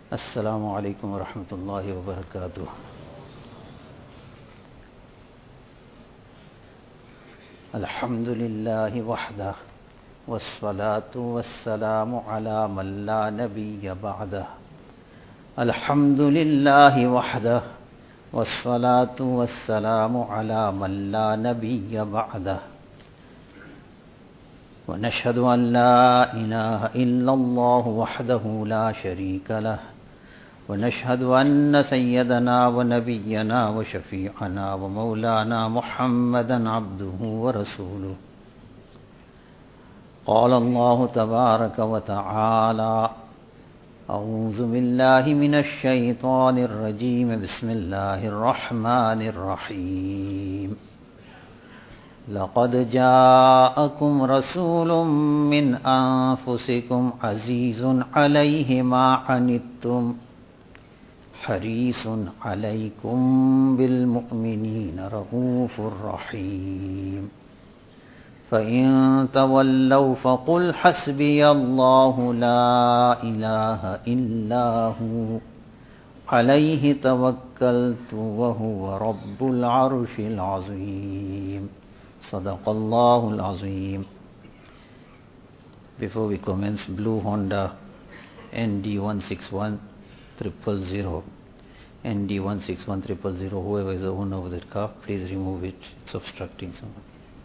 Assalamu alaikum wa rahmatullahi wa barakatuh. Alhamdulillahi wahdah, wassalatu wassalamu ala man la nabiyya ba'dah. Alhamdulillahi wahdah, wassalatu wassalamu ala man la nabiyya ba'dah. ونشهد أن لا إله إلا الله وحده لا شريك له ونشهد أن سيدنا ونبينا وشفيعنا ومولانا محمدا عبده ورسوله. قال الله تبارك وتعالى: أعوذ بالله من الشيطان الرجيم بسم الله الرحمن الرحيم. لقد جاءكم رسول من أنفسكم عزيز عليه ما عنتم حريص عليكم بالمؤمنين رؤوف رحيم. فإن تولوا فقل حسبي الله لا إله إلا هو عليه توكلت وهو رب العرش العظيم. صدق الله العظيم. Before we commence, blue Honda ND161000, ND161000, whoever is the owner of that car, please remove it. It's obstructing someone.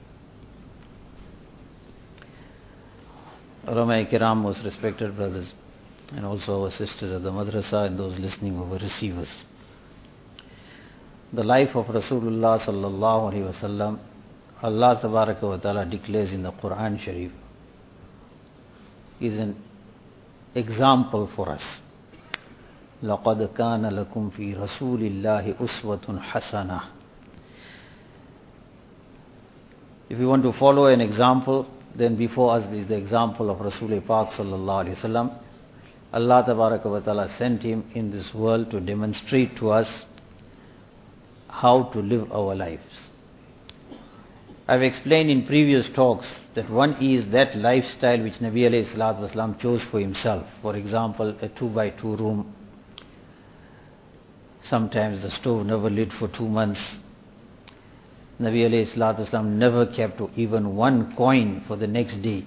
Ulama Kiram, most respected brothers, and also our sisters at the madrasa and those listening over receivers. The life of Rasulullah sallallahu alaihi wasallam, Allah Tabaraka wa Ta'ala declares in the Quran Sharif, is an example for us. لَقَدْ كَانَ لَكُمْ فِي رَسُولِ اللَّهِ أُسْوَةٌ حَسَنَةٌ. If you want to follow an example, then before us is the example of Rasul Pak sallallahu alaihi wasallam. Allah Tabaraka wa Ta'ala sent him in this world to demonstrate to us how to live our lives. I've explained in previous talks that one is that lifestyle which Nabi alayhi salatu wasalam chose for himself. For example, a 2x2 room. Sometimes the stove never lit for 2 months. Nabi alayhi salatu wasalam never kept even one coin for the next day.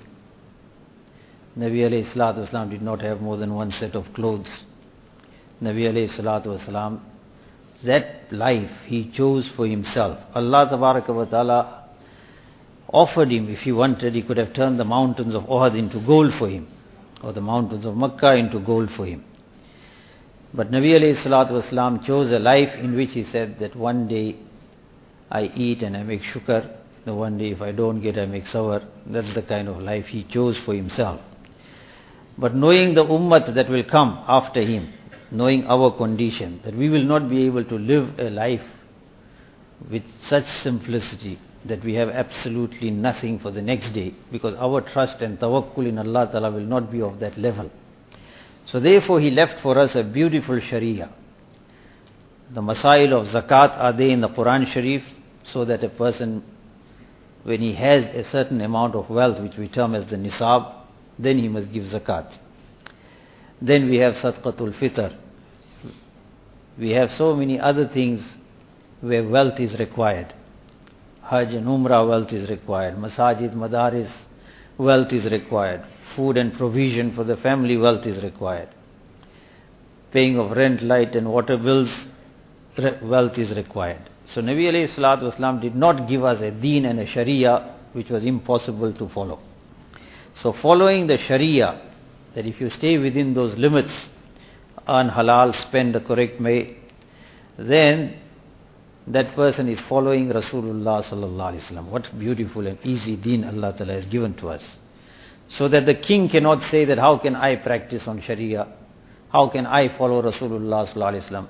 Nabi alayhi salatu wasalam did not have more than one set of clothes. Nabi alayhi salatu wasalam, that life he chose for himself. Allah Tabaraka wa Ta'ala offered him, if he wanted, he could have turned the mountains of Uhud into gold for him, or the mountains of Makkah into gold for him. But Nabi alayhi salatu wasalam chose a life in which he said that one day I eat and I make shukr, the one day if I don't get I make sawar. That's the kind of life he chose for himself. But knowing the ummat that will come after him, knowing our condition, that we will not be able to live a life with such simplicity, that we have absolutely nothing for the next day, because our trust and tawakkul in Allah Ta'ala will not be of that level. So therefore he left for us a beautiful sharia. The masail of zakat are there in the Quran Sharif, so that a person, when he has a certain amount of wealth, which we term as the nisab, then he must give zakat. Then we have sadqatul fitr. We have so many other things where wealth is required. Hajj and Umrah wealth is required. Masajid, Madaris wealth is required. Food and provision for the family wealth is required. Paying of rent, light and water bills, wealth is required. So Nabi alayhi salatu wasalam did not give us a deen and a sharia which was impossible to follow. So following the sharia, that if you stay within those limits, earn halal, spend the correct way, then that person is following Rasulullah sallallahu alaihi wasallam. What beautiful and easy deen Allah Ta'ala has given to us. So that the king cannot say that how can I practice on Sharia? How can I follow Rasulullah sallallahu alaihi wasallam?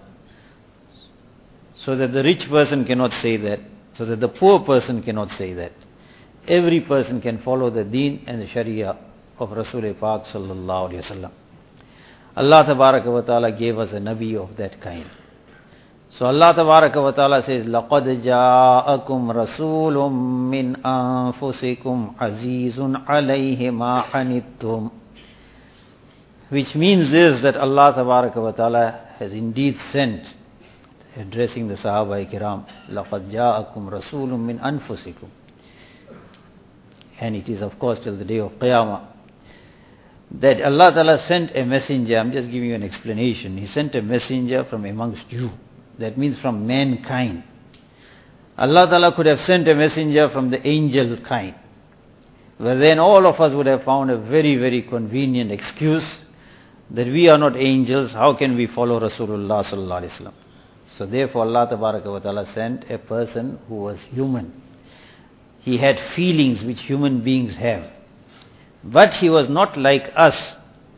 So that the rich person cannot say that. So that the poor person cannot say that. Every person can follow the deen and the Sharia of Rasul Pak sallallahu alaihi wasallam. Allah Tabaraka wa Ta'ala gave us a Nabi of that kind. So Allah Tabaraka wa Ta'ala says, لَقَدْ جَاءَكُمْ رَسُولٌ مِّنْ أَنفُسِكُمْ عَزِيزٌ عَلَيْهِ مَا عَنِتُّمْ. Which means this, that Allah Tabaraka wa Ta'ala has indeed sent, addressing the Sahaba Kiram, لَقَدْ جَاءَكُمْ رَسُولٌ مِّنْ أَنفُسِكُمْ. And it is of course till the day of Qiyamah, that Allah Ta'ala sent a messenger. I'm just giving you an explanation. He sent a messenger from amongst you. That means from mankind. Allah Ta'ala could have sent a messenger from the angel kind. But then all of us would have found a very, very convenient excuse that we are not angels, how can we follow Rasulullah sallallahu alaihi wasallam? So therefore Allah Tabaraka wa Ta'ala sent a person who was human. He had feelings which human beings have. But he was not like us.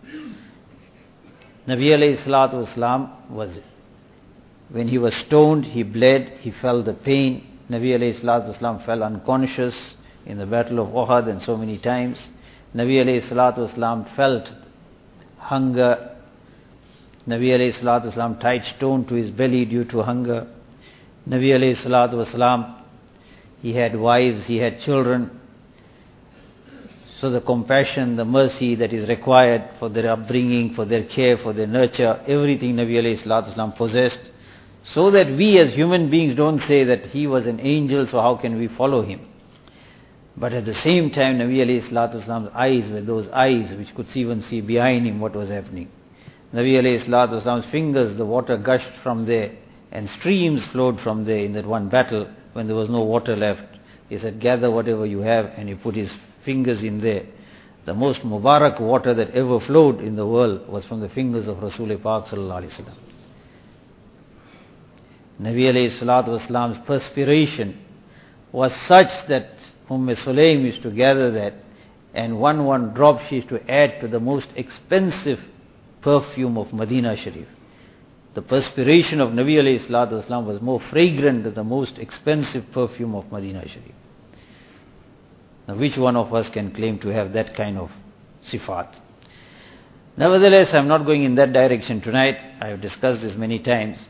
Nabi alayhi salatu wasalam was, when he was stoned, he bled, he felt the pain. Nabi alayhi salatu wasalam fell unconscious in the battle of Uhud and so many times. Nabi alayhi salatu wasalam felt hunger. Nabi alayhi salatu wasalam tied stone to his belly due to hunger. Nabi alayhi salatu wasalam, he had wives, he had children. So the compassion, the mercy that is required for their upbringing, for their care, for their nurture, everything Nabi alayhi salatu wasalam possessed. So that we as human beings don't say that he was an angel, so how can we follow him? But at the same time, Nabi alayhi salatu wasalam's eyes were those eyes which could even see behind him what was happening. Nabi alayhi salatu wasalam's fingers, the water gushed from there and streams flowed from there in that one battle when there was no water left. He said, gather whatever you have, and he put his fingers in there. The most Mubarak water that ever flowed in the world was from the fingers of Rasul Pak sallallahu alaihi wasallam. Nabi alayhi salatu wasalam's perspiration was such that Sulaim used to gather that, and one drop she used to add to the most expensive perfume of Medina Sharif. The perspiration of Nabi alayhi salatu wasalam was more fragrant than the most expensive perfume of Medina Sharif. Now which one of us can claim to have that kind of sifat? Nevertheless, I'm not going in that direction tonight. I have discussed this many times.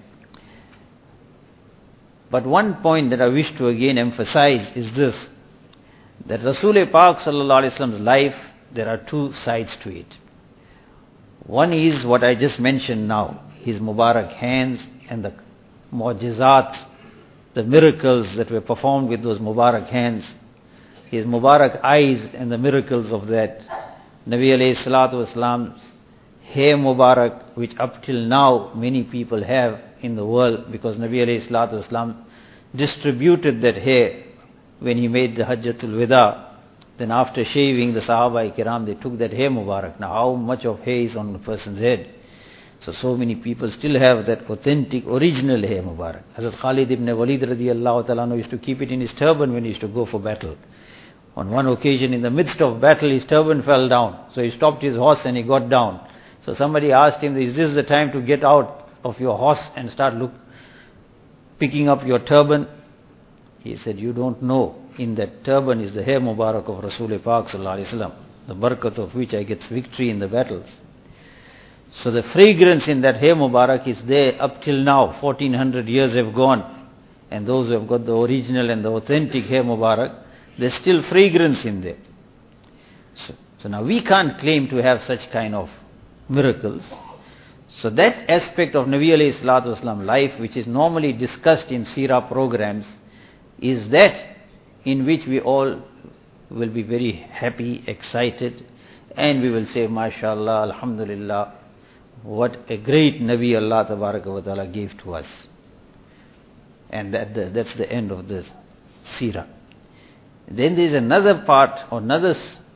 But one point that I wish to again emphasize is this, that Rasul Pak sallallahu alaihi wasallam's life, there are two sides to it. One is what I just mentioned now, his Mubarak hands and the mu'jizat, the miracles that were performed with those Mubarak hands, his Mubarak eyes and the miracles of that. Nabi alayhi salatu wasalam's hair Mubarak, which up till now many people have in the world, because Nabi alayhi salatu wasalam distributed that hair when he made the Hajjatul Wida. Then after shaving, the Sahaba Kiram, they took that hair Mubarak. Now how much of hair is on the person's head? So many people still have that authentic, original hair Mubarak. Hazrat Khalid ibn Walid radiyallahu ta'ala used to keep it in his turban when he used to go for battle. On one occasion, in the midst of battle, his turban fell down. So he stopped his horse and he got down. So somebody asked him, is this the time to get out of your horse and start picking up your turban? He said, you don't know. In that turban is the hair Mubarak of Rasul Pak sallallahu alaihi wasallam, the barakat of which I get victory in the battles. So the fragrance in that hair Mubarak is there up till now. 1400 years have gone. And those who have got the original and the authentic hair Mubarak, there's still fragrance in there. So now we can't claim to have such kind of miracles. So that aspect of Nabi alayhi salatu wasalam life, which is normally discussed in seerah programs, is that in which we all will be very happy, excited, and we will say, MashaAllah, Alhamdulillah, what a great Nabi Allah Tabaraka wa Ta'ala gave to us. And that's the end of this seerah. Then there is another part or another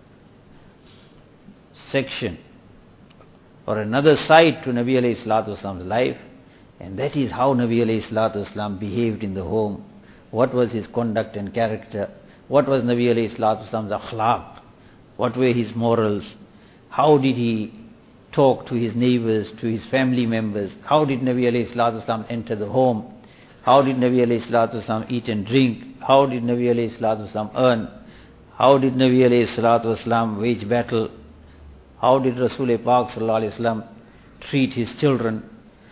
section or another side to Nabi alayhi salatu wasalam's life, and that is how Nabi alayhi salatu wasalam behaved in the home. What was his conduct and character? What was Nabi alayhi salatu wasalam's akhlaq? What were his morals? How did he talk to his neighbors, to his family members? How did Nabi alayhi salatu wasalam enter the home? How did Nabi alayhi salatu wasalam eat and drink? How did Nabi alayhi salatu wasalam earn? How did Nabi alayhi salatu wasalam wage battle? How did Rasul Pak sallallahu alaihi wasallam treat his children?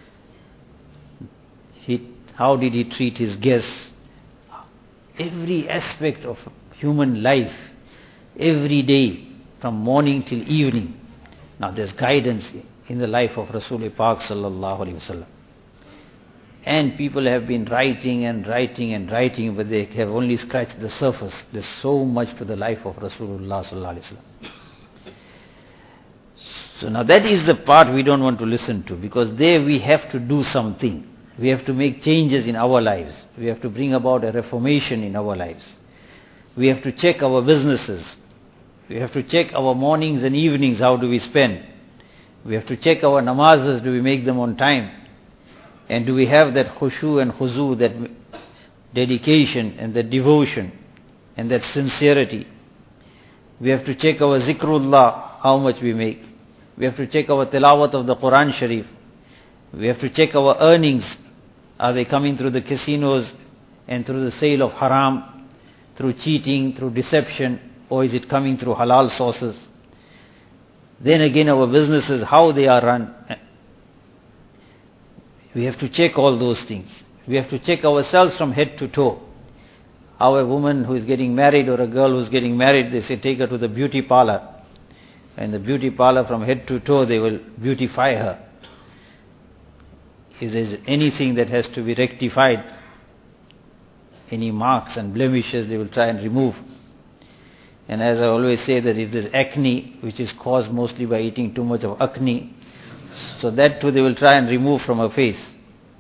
How did he treat his guests? Every aspect of human life, every day, from morning till evening, Now there's guidance in the life of Rasul Pak sallallahu alaihi wasallam. And people have been writing and writing and writing, but they have only scratched the surface. There's so much to the life of Rasulullah sallallahu alaihi wasallam. So now that is the part we don't want to listen to, because there we have to do something. We have to make changes in our lives. We have to bring about a reformation in our lives. We have to check our businesses. We have to check our mornings and evenings, how do we spend. We have to check our namazes, do we make them on time? And do we have that khushu and khuzu, that dedication and that devotion and that sincerity? We have to check our zikrullah, how much we make. We have to check our tilawat of the Quran Sharif. We have to check our earnings. Are they coming through the casinos and through the sale of haram, through cheating, through deception, or is it coming through halal sources? Then again our businesses, how they are run. We have to check all those things. We have to check ourselves from head to toe. How a woman who is getting married or a girl who is getting married, they say take her to the beauty parlor. And the beauty parlor from head to toe, they will beautify her. If there is anything that has to be rectified, any marks and blemishes, they will try and remove. And as I always say, that if there is acne, which is caused mostly by eating too much of acne, so that too they will try and remove from her face.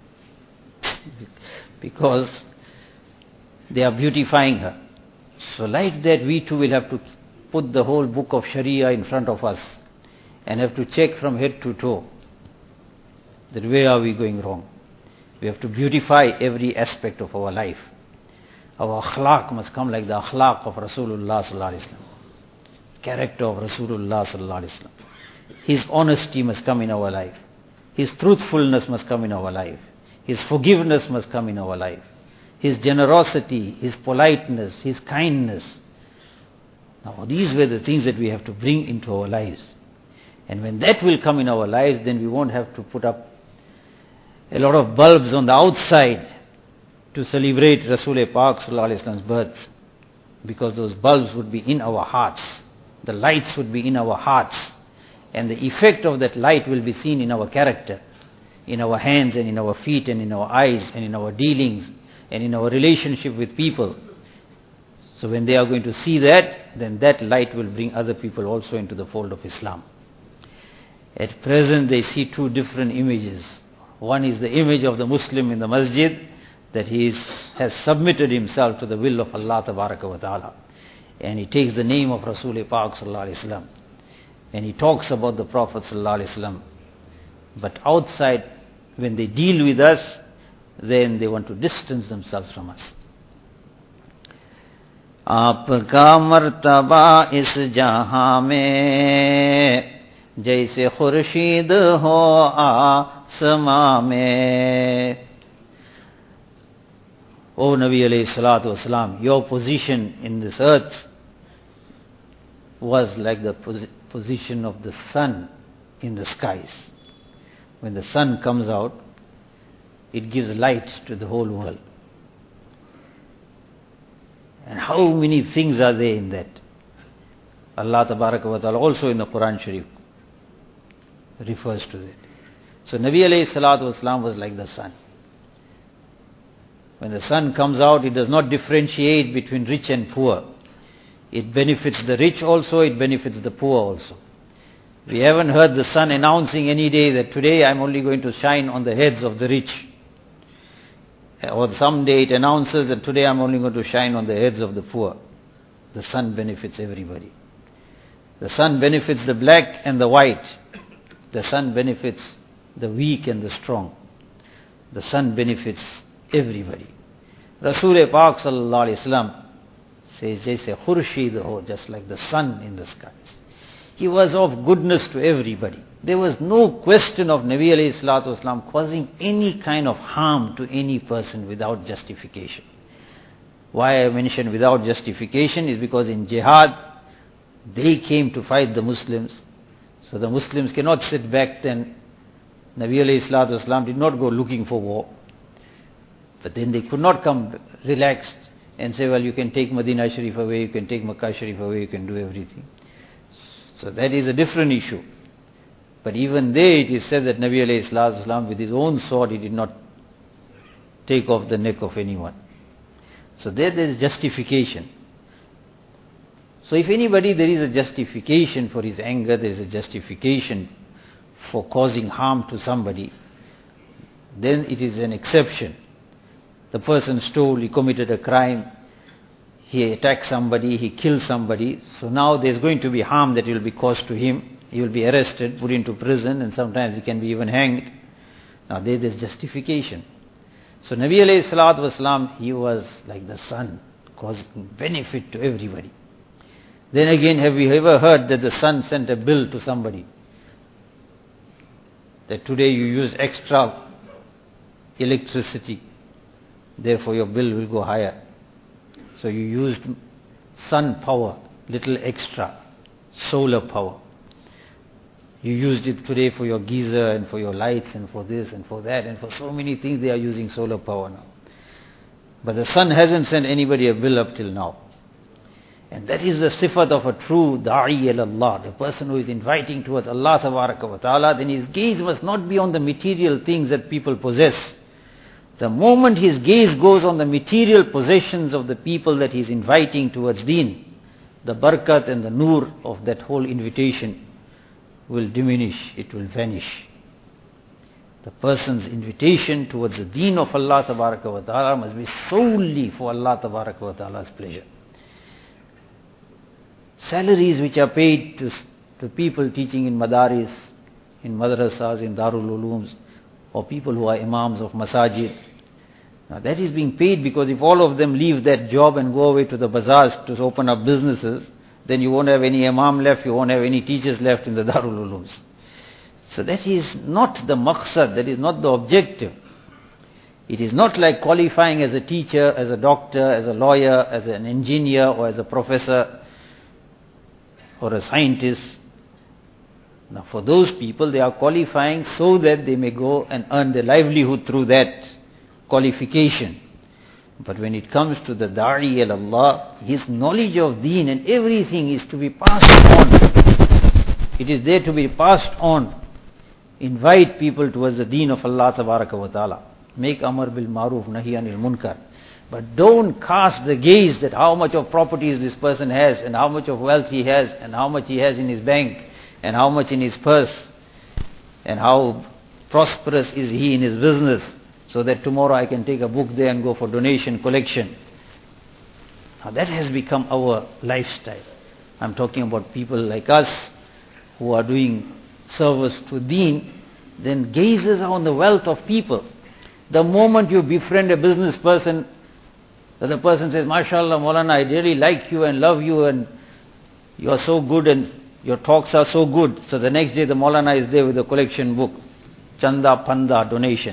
Because they are beautifying her. So like that, we too will have to put the whole book of Sharia in front of us and have to check from head to toe that where are we going wrong. We have to beautify every aspect of our life. Our akhlaq must come like the akhlaq of Rasulullah sallallahu alaihi wasallam. Character of Rasulullah sallallahu alaihi wasallam. His honesty must come in our life. His truthfulness must come in our life. His forgiveness must come in our life. His generosity, his politeness, his kindness. Now these were the things that we have to bring into our lives. And when that will come in our lives, then we won't have to put up a lot of bulbs on the outside to celebrate Rasul Pak sallallahu alaihi wasallam's birth. Because those bulbs would be in our hearts. The lights would be in our hearts. And the effect of that light will be seen in our character, in our hands and in our feet and in our eyes and in our dealings and in our relationship with people. So when they are going to see that, then that light will bring other people also into the fold of Islam. At present they see two different images. One is the image of the Muslim in the masjid, that he has submitted himself to the will of Allah Tabaraka wa Ta'ala. And he takes the name of Rasul Pak sallallahu alaihi wasallam. And he talks about the Prophet sallallahu alaihi wasallam. But outside, when they deal with us, then they want to distance themselves from us. आपका मर्तबा इस जहां में जैसे खुर्शीद हो आसमां में. O Nabi alayhi salatu wasalam, your position in this earth was like the position of the sun in the skies. When the sun comes out, it gives light to the whole world. And how many things are there in that? Allah Tabaraka wa Ta'ala also in the Quran Sharif refers to that. So Nabi alayhi salatu wasalam was like the sun. When the sun comes out, it does not differentiate between rich and poor. It benefits the rich also, it benefits the poor also. We haven't heard the sun announcing any day that today I'm only going to shine on the heads of the rich. Or someday it announces that today I'm only going to shine on the heads of the poor. The sun benefits everybody. The sun benefits the black and the white. The sun benefits the weak and the strong. The sun benefits everybody. Rasul Pak sallallahu alaihi wasallam says, "Jaise khurshid ho," just like the sun in the skies. He was of goodness to everybody. There was no question of Nabi alayhi salatu wasalam causing any kind of harm to any person without justification. Why I mention without justification is because in jihad, they came to fight the Muslims. So the Muslims cannot sit back then. Nabi alayhi salatu wasalam did not go looking for war. But then they could not come relaxed and say, well, you can take Medina Sharif away, you can take Makkah Sharif away, you can do everything. So that is a different issue. But even there it is said that Nabi alayhi salatu wasalam with his own sword he did not take off the neck of anyone. So there is justification. So if anybody there is a justification for his anger, there is a justification for causing harm to somebody, then it is an exception. The person stole, he committed a crime, he attacked somebody, he killed somebody, so now there is going to be harm that will be caused to him. He will be arrested, put into prison, and sometimes he can be even hanged. Now there is justification. So Nabi alayhi salatu wasalam, he was like the sun, causing benefit to everybody. Then again, have we ever heard that the sun sent a bill to somebody? That today you used extra electricity, therefore your bill will go higher. So you used sun power, little extra, solar power. You used it today for your geyser and for your lights and for this and for that and for so many things they are using solar power now. But the sun hasn't sent anybody a bill up till now. And that is the sifat of a true da'i ilallah, the person who is inviting towards Allah tabaraka wa ta'ala. Then his gaze must not be on the material things that people possess. The moment his gaze goes on the material possessions of the people that he is inviting towards deen, the barakat and the nur of that whole invitation will diminish, it will vanish. The person's invitation towards the deen of Allah tabaraka wa ta'ala must be solely for Allah tabaraka wa ta'ala's pleasure. Salaries which are paid to people teaching in madaris, in madrasas, in darul ulooms, or people who are imams of masajid, now that is being paid because if all of them leave that job and go away to the bazaars to open up businesses, then you won't have any imam left, you won't have any teachers left in the darul ulooms. So that is not the maqsad, that is not the objective. It is not like qualifying as a teacher, as a doctor, as a lawyer, as an engineer, or as a professor, or a scientist. Now for those people, they are qualifying so that they may go and earn their livelihood through that qualification. But when it comes to the da'i ilallah, his knowledge of deen and everything is to be passed on. It is there to be passed on. Invite people towards the deen of Allah tabaraka wa ta'ala. Make amar bil maruf, nahi anil munkar. But don't cast the gaze that how much of properties this person has, and how much of wealth he has, and how much he has in his bank, and how much in his purse, and how prosperous is he in his business, so that tomorrow I can take a book there and go for donation collection. Now that has become our lifestyle. I'm talking about people like us who are doing service to deen, then gazes on the wealth of people. The moment you befriend a business person, the person says, MashaAllah, Maulana, I really like you and love you and you are so good and your talks are so good. So the next day the Maulana is there with a collection book, Chanda Panda, donation.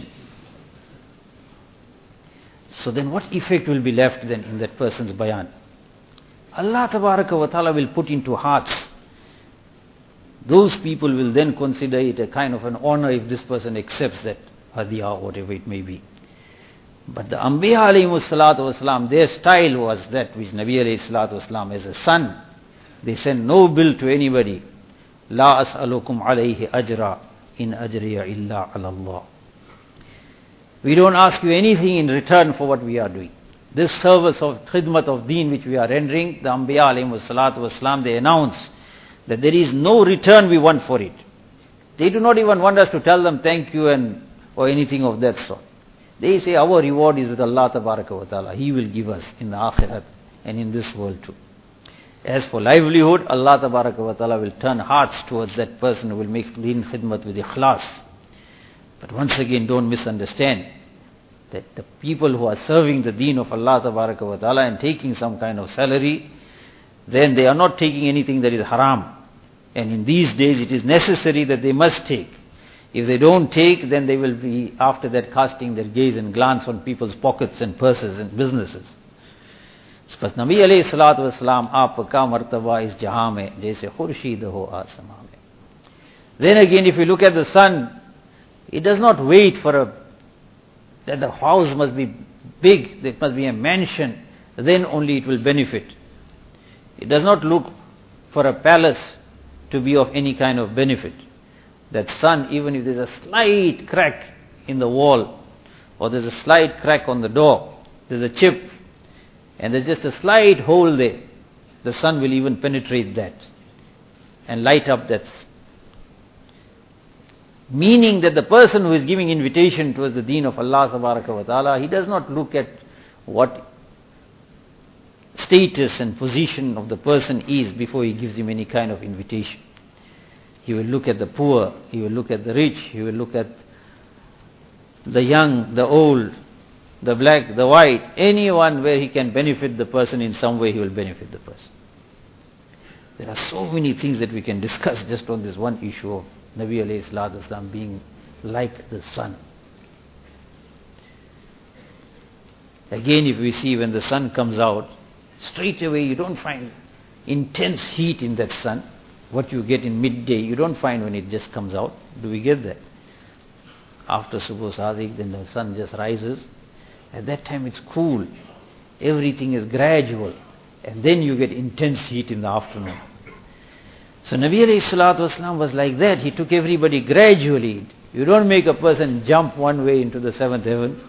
So then what effect will be left then in that person's bayan? Allah tabaraka wa ta'ala will put into hearts. Those people will then consider it a kind of an honor if this person accepts that hadiyah or whatever it may be. But the Anbiya alayhimus salatu wasalam, their style was that which Nabi alayhi salatu wasalam as a son, they sent no bill to anybody. La as'alukum alayhi ajra in ajriya illa ala Allah. We don't ask you anything in return for what we are doing. This service of khidmat of deen which we are rendering, the Anbiya alayhimus salatu wasalam, they announce that there is no return we want for it. They do not even want us to tell them thank you or anything of that sort. They say our reward is with Allah tabaraka wa ta'ala. He will give us in the akhirat and in this world too. As for livelihood, Allah tabaraka wa ta'ala will turn hearts towards that person who will make deen khidmat with ikhlas. But once again, don't misunderstand that the people who are serving the deen of Allah tabaraka wa ta'ala and taking some kind of salary, then they are not taking anything that is haram. And in these days it is necessary that they must take. If they don't take, then they will be after that casting their gaze and glance on people's pockets and purses and businesses. But Nabi alayhi salatu wasalam, aapka martaba is jahan mein, jaise khurshid ho asman mein. Then again, if you look at the sun, it does not wait for that the house must be big, there must be a mansion, then only it will benefit. It does not look for a palace to be of any kind of benefit. That sun, even if there's a slight crack in the wall, or there's a slight crack on the door, there's a chip, and there's just a slight hole there, the sun will even penetrate that and light up that. Meaning that the person who is giving invitation towards the deen of Allah Tabaraka wa Ta'ala, he does not look at what status and position of the person is before he gives him any kind of invitation. He will look at the poor, he will look at the rich, he will look at the young, the old, the black, the white, anyone where he can benefit the person in some way, he will benefit the person. There are so many things that we can discuss just on this one issue of Nabi alayhi salatu wasalam being like the sun. Again, if we see when the sun comes out, straight away you don't find intense heat in that sun. What you get in midday, you don't find when it just comes out. Do we get that? After Subh Sadiq, then the sun just rises. At that time it's cool. Everything is gradual. And then you get intense heat in the afternoon. So Nabi alayhi salatu wasalam was like that. He took everybody gradually. You don't make a person jump one way into the seventh heaven.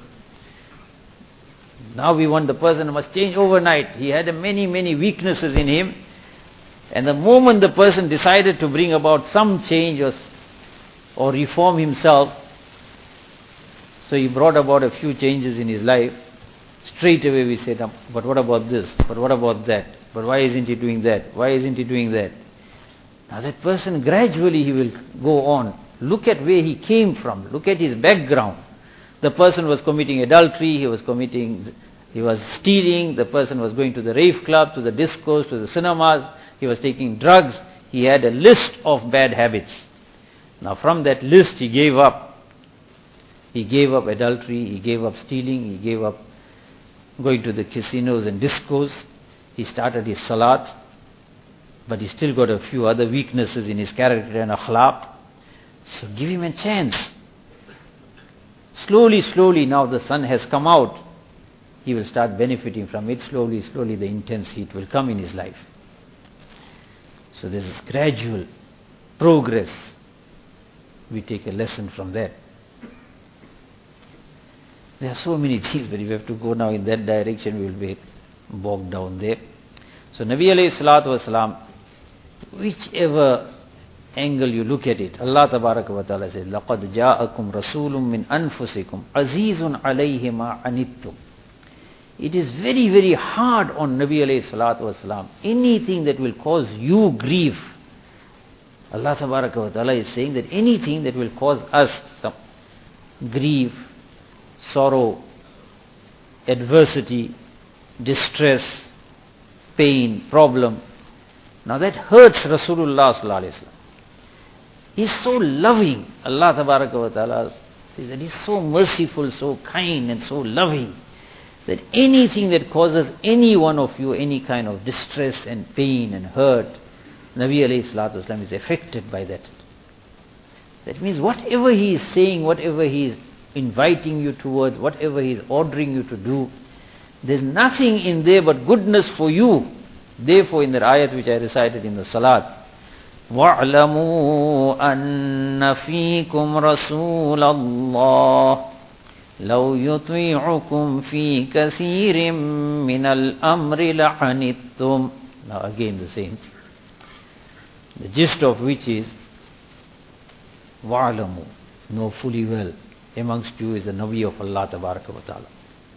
Now we want the person must change overnight. He had many weaknesses in him. And the moment the person decided to bring about some change or reform himself, so he brought about a few changes in his life, straight away we said, but what about this? But what about that? But why isn't he doing that? Why isn't he doing that? Now that person gradually he will go on. Look at where he came from. Look at his background. The person was committing adultery, he was stealing, the person was going to the rave club, to the discos, to the cinemas, he was taking drugs, he had a list of bad habits. Now from that list he gave up. He gave up adultery, he gave up stealing, he gave up going to the casinos and discos. He started his salat, but he still got a few other weaknesses in his character and akhlaq. So give him a chance. Slowly now the sun has come out. He will start benefiting from it. Slowly the intense heat will come in his life. So this is gradual progress. We take a lesson from that. There are so many things, but if we have to go now in that direction, we will be bogged down there. So Nabi alayhi salatu wasalam, whichever angle you look at it, Allah Tabaraka wa Ta'ala says, لَقَدْ جَاءَكُمْ رَسُولٌ مِّنْ أَنفُسِكُمْ عَزِيزٌ عَلَيْهِ مَا عَنِتُّمْ. It is very hard on Nabi alayhi salatu wasalam. Anything that will cause you grief. Allah Tabaraka wa Ta'ala is saying that anything that will cause us some grief, sorrow, adversity, distress, pain, problem. Now that hurts Rasulullah sallallahu alaihi wasallam. He's so loving. Allah Tabaraka wa Ta'ala says that He's so merciful, so kind and so loving, that anything that causes any one of you any kind of distress and pain and hurt, Nabi alayhi salatu wasalam is affected by that. That means whatever he is saying, whatever he is inviting you towards, whatever he is ordering you to do, there's nothing in there but goodness for you. Therefore in the ayat which I recited in the salat, وَاعْلَمُوا أَنَّ فِيكُمْ رَسُولَ اللَّهِ لَوْ يُطِيعُكُمْ فِي كَثِيرٍ مِّنَ الْأَمْرِ لَعَنِتُّمْ. Now again the same. The gist of which is, وَاعْلَمُوا, know fully well, amongst you is the Nabi of Allah Tabaraka wa Ta'ala.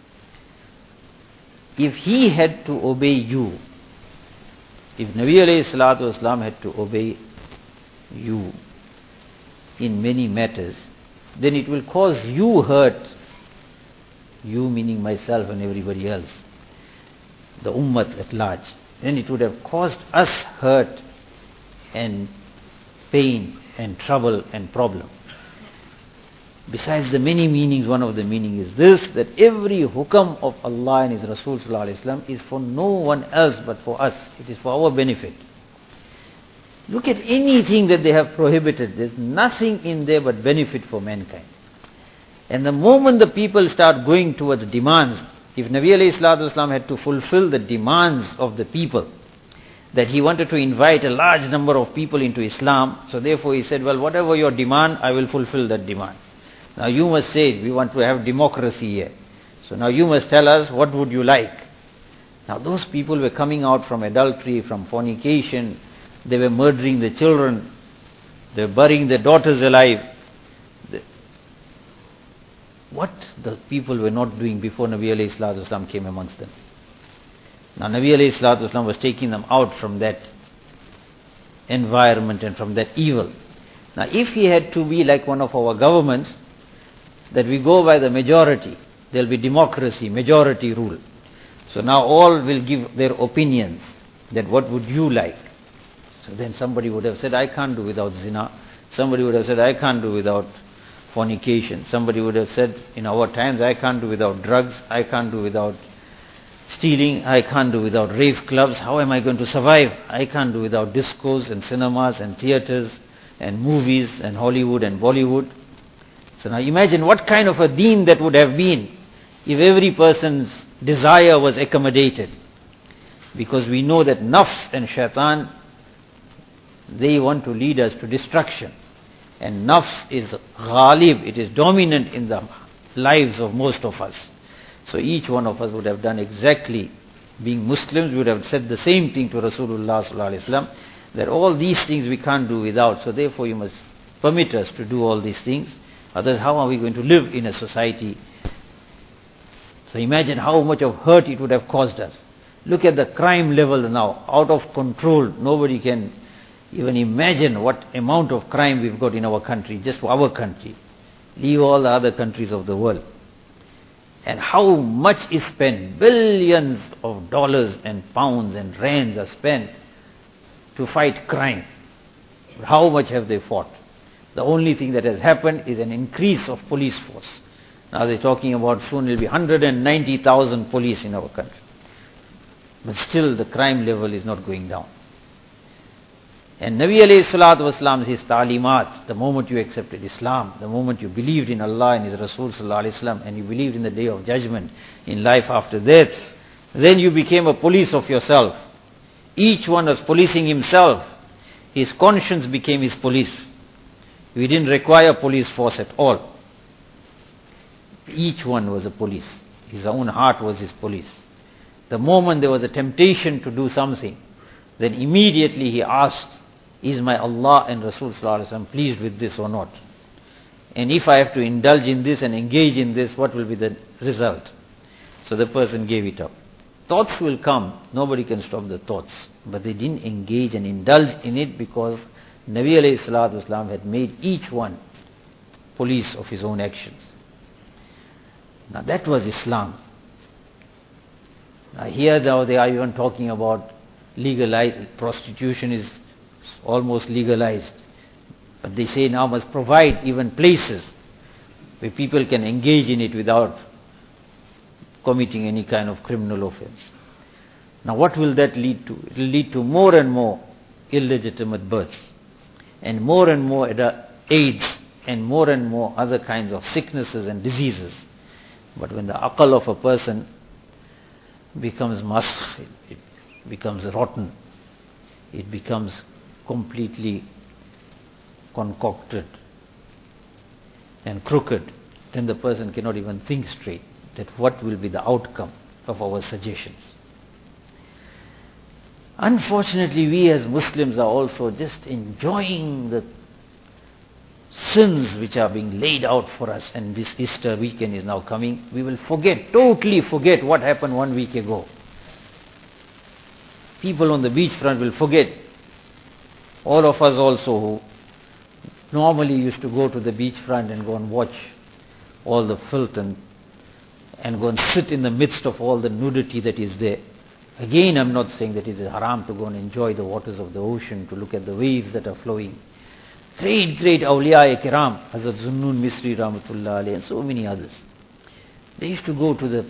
If he had to obey you, if Nabi alayhi salatu wasalam had to obey you in many matters, then it will cause you hurt. You meaning myself and everybody else, the ummah at large. Then it would have caused us hurt and pain and trouble and problem. Besides the many meanings, one of the meaning is this, that every hukam of Allah and His Rasul sallallahu alaihi wasallam is for no one else but for us. It is for our benefit. Look at anything that they have prohibited. There's nothing in there but benefit for mankind. And the moment the people start going towards demands, if Nabi alayhi salatu wasalam had to fulfill the demands of the people, that he wanted to invite a large number of people into Islam. So therefore he said, well, whatever your demand, I will fulfill that demand. Now you must say, we want to have democracy here. So now you must tell us, what would you like? Now those people were coming out from adultery, from fornication. They were murdering the children. They were burying their daughters alive. What the people were not doing before Nabi alayhi salatu wasalam came amongst them. Now Nabi alayhi salatu wasalam was taking them out from that environment and from that evil. Now if he had to be like one of our governments, that we go by the majority, there will be democracy, majority rule. So now all will give their opinions, that what would you like? So then somebody would have said, I can't do without zina. Somebody would have said, I can't do without fornication. Somebody would have said, in our times, I can't do without drugs. I can't do without stealing. I can't do without rave clubs. How am I going to survive? I can't do without discos and cinemas and theaters and movies and Hollywood and Bollywood. So now imagine what kind of a deen that would have been if every person's desire was accommodated. Because we know that nafs and shaitan, they want to lead us to destruction. And nafs is ghalib, it is dominant in the lives of most of us. So each one of us would have done exactly, being Muslims, we would have said the same thing to Rasulullah sallallahu alaihi wasallam, that all these things we can't do without, so therefore you must permit us to do all these things. Otherwise, how are we going to live in a society? So imagine how much of hurt it would have caused us. Look at the crime level now, out of control. Nobody can even imagine what amount of crime we've got in our country, just our country. Leave all the other countries of the world. And how much is spent, billions of dollars and pounds and rands are spent to fight crime. How much have they fought? The only thing that has happened is an increase of police force. Now they're talking about soon will be 190,000 police in our country. But still the crime level is not going down. And Nabi alayhi salatu wasalam, his ta'limat, the moment you accepted Islam, the moment you believed in Allah and His Rasul sallallahu alayhi wasallam, and you believed in the day of judgment, in life after death, then you became a police of yourself. Each one was policing himself. His conscience became his police. We didn't require police force at all. Each one was a police. His own heart was his police. The moment there was a temptation to do something, then immediately he asked, is my Allah and Rasul sallallahu alaihi wasallam pleased with this or not? And if I have to indulge in this and engage in this, what will be the result? So the person gave it up. Thoughts will come, nobody can stop the thoughts. But they didn't engage and indulge in it because Nabi alayhi salatu wasalam had made each one police of his own actions. Now that was Islam. Now here now they are even talking about legalized, prostitution is almost legalized. But they say now must provide even places where people can engage in it without committing any kind of criminal offense. Now what will that lead to? It will lead to more and more illegitimate births and more AIDS and more other kinds of sicknesses and diseases. But when the aql of a person becomes it becomes rotten, it becomes completely concocted and crooked, then the person cannot even think straight that what will be the outcome of our suggestions. Unfortunately, we as Muslims are also just enjoying the sins which are being laid out for us, and this Easter weekend is now coming. We will totally forget what happened 1 week ago. People on the beachfront will forget. All of us also who normally used to go to the beachfront and go and watch all the filth and go and sit in the midst of all the nudity that is there. Again, I'm not saying that it is haram to go and enjoy the waters of the ocean, to look at the waves that are flowing. Great awliya-e-kiram, Hazrat Zunnun Misri Rahmatullah alayhi, and so many others. They used to go to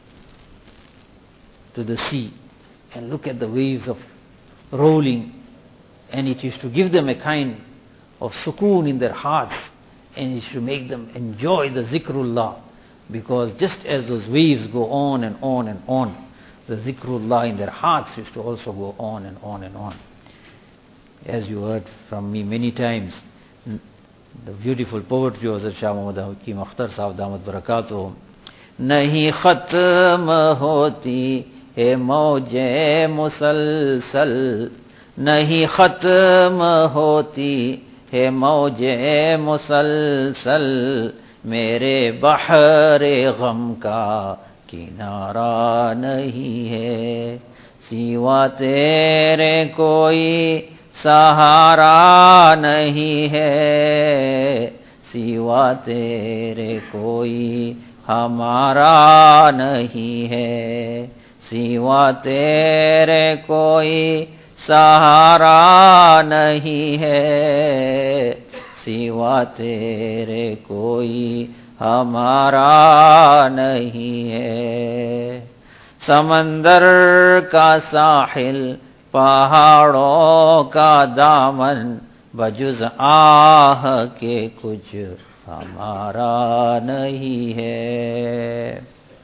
the sea and look at the waves of rolling, and it used to give them a kind of sukoon in their hearts, and it used to make them enjoy the zikrullah, because just as those waves go on and on and on, the zikrullah in their hearts used to also go on and on and on. As you heard from me many times, the beautiful poetry of Shah Muhammad Hakim Akhtar Sahab Damat Barakatuh. Nahi khatm hoti hai mauj musalsal, nahi khatm hoti hai mauj musalsal, mere bahre gham ka किनारा नहीं है, सिवा तेरे कोई सहारा नहीं है, सिवा तेरे कोई हमारा नहीं है, सिवा तेरे कोई सहारा नहीं है, सिवा तेरे कोई हमारा नहीं है. समंदर का साहिल, पहाड़ों का दामन, बजुज आह के कुछ हमारा नहीं है.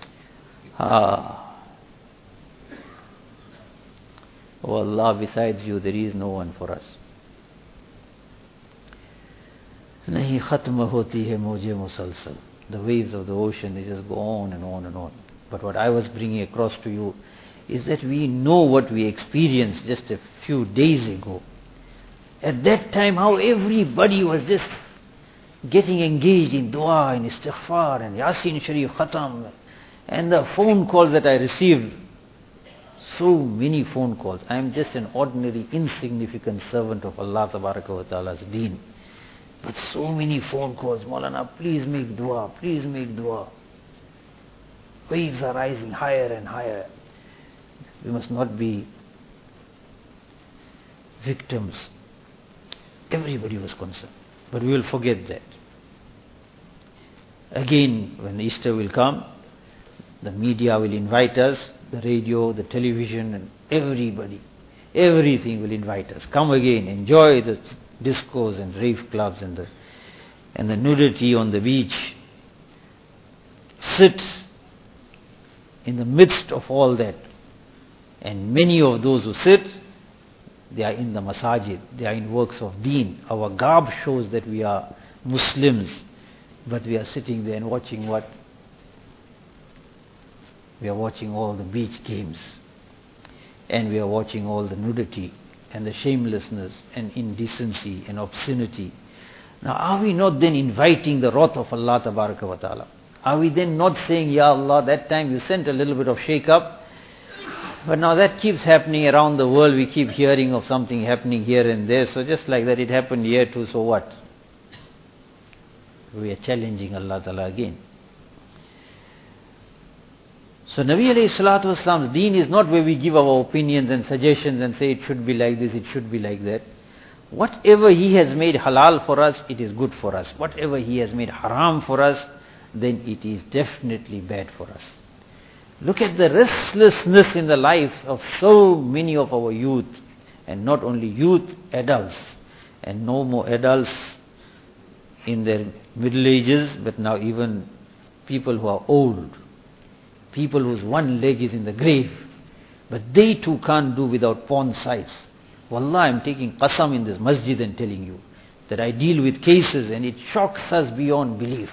Oh Allah, besides you there is no one for us. नहीं ख़त्म होती है मौजे मुसलसल. The waves of the ocean, they just go on and on and on. But what I was bringing across to you is that we know what we experienced just a few days ago. At that time, how everybody was just getting engaged in dua and istighfar and Yasin Sharif Khatam. And the phone calls that I received, so many phone calls. I am just an ordinary, insignificant servant of Allah Tabaraka wa Ta'ala's deen. But so many phone calls, Maulana, please make dua, please make dua. Waves are rising higher and higher. We must not be victims. Everybody was concerned. But we will forget that. Again, when Easter will come, the media will invite us, the radio, the television, and everybody, everything will invite us. Come again, enjoy the discos and rave clubs and the nudity on the beach. Sit in the midst of all that. And many of those who sit, they are in the masajid, they are in works of deen. Our garb shows that we are Muslims, but we are sitting there and watching what? We are watching all the beach games, and we are watching all the nudity and the shamelessness and indecency and obscenity. Now, are we not then inviting the wrath of Allah Tabaraka wa Ta'ala? Are we then not saying, Ya Allah, that time you sent a little bit of shake-up, but now that keeps happening around the world, we keep hearing of something happening here and there, so just like that it happened here too, so what? We are challenging Allah Ta'ala again. So Nabi alayhi salatu wasalam's deen is not where we give our opinions and suggestions and say it should be like this, it should be like that. Whatever He has made halal for us, it is good for us. Whatever He has made haram for us, then it is definitely bad for us. Look at the restlessness in the lives of so many of our youth, and not only youth, adults, and no more adults in their middle ages, but now even people who are old, people whose one leg is in the grave, but they too can't do without porn sites. Wallah, I'm taking qasam in this masjid and telling you that I deal with cases and it shocks us beyond belief.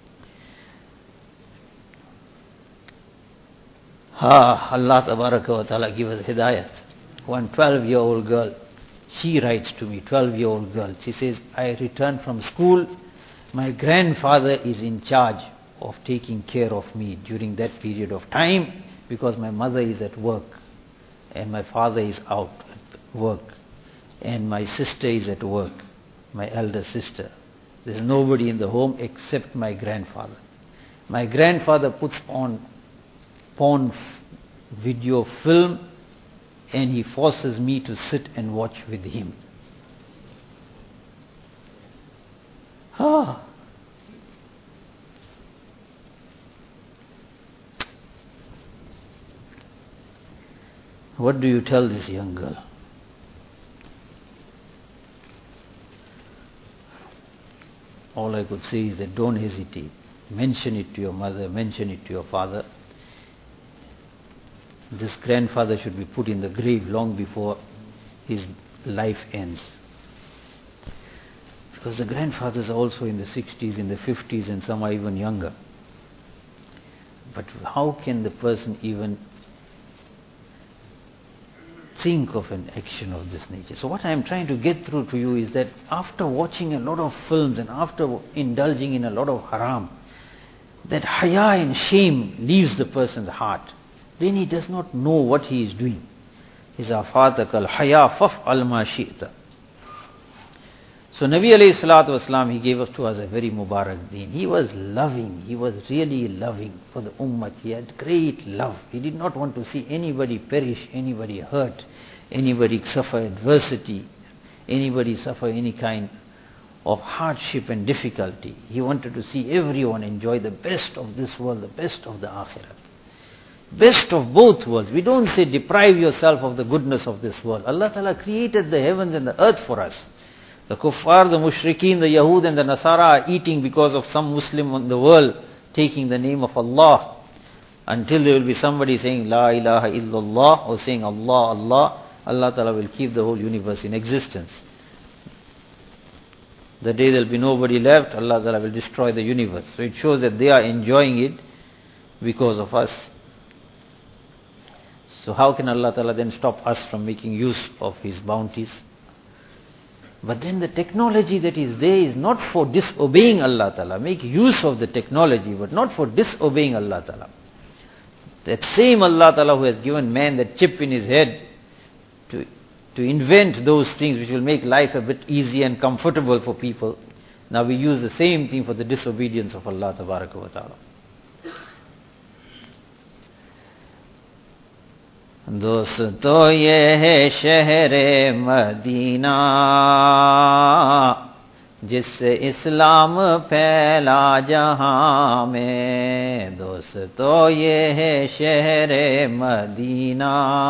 Allah Tabaraka wa Ta'ala give us hidayat. One 12-year-old girl, she writes to me, 12-year-old girl, she says, I returned from school, my grandfather is in charge of taking care of me during that period of time because my mother is at work and my father is out at work and my sister is at work, my elder sister. There's nobody in the home except my grandfather. My grandfather puts on porn video film and he forces me to sit and watch with him. What do you tell this young girl? All I could say is that don't hesitate. Mention it to your mother, mention it to your father. this grandfather should be put in the grave long before his life ends. Because the grandfathers are also in the 60s, in the 50s, and some are even younger. But how can the person even think of an action of this nature? So what I am trying to get through to you is that after watching a lot of films and after indulging in a lot of haram, that haya and shame leaves the person's heart. Then he does not know what he is doing. إِذَا فَاتَكَ الْحَيَا فَافْعَلْ مَا شِئْتَ. So Nabi alayhi salatu wasalam, he gave us to us a very Mubarak deen. He was loving, he was really loving for the ummah. He had great love. He did not want to see anybody perish, anybody hurt, anybody suffer adversity, anybody suffer any kind of hardship and difficulty. He wanted to see everyone enjoy the best of this world, the best of the akhirat. Best of both worlds. We don't say deprive yourself of the goodness of this world. Allah Ta'ala created the heavens and the earth for us. The kuffar, the mushrikeen, the Yahud and the Nasara are eating because of some Muslim in the world taking the name of Allah. Until there will be somebody saying La ilaha illallah or saying Allah, Allah, Allah Ta'ala will keep the whole universe in existence. The day there will be nobody left, Allah Ta'ala will destroy the universe. So it shows that they are enjoying it because of us. So how can Allah Ta'ala then stop us from making use of His bounties? But then the technology that is there is not for disobeying Allah Ta'ala. Make use of the technology, but not for disobeying Allah Ta'ala. That same Allah Ta'ala who has given man that chip in his head to invent those things which will make life a bit easy and comfortable for people. Now we use the same thing for the disobedience of Allah Tabaraka wa Ta'ala. दोस्तों ये है शहर Medina जिससे इस्लाम फैला जहां में. दोस्तों ये है शहर मदीना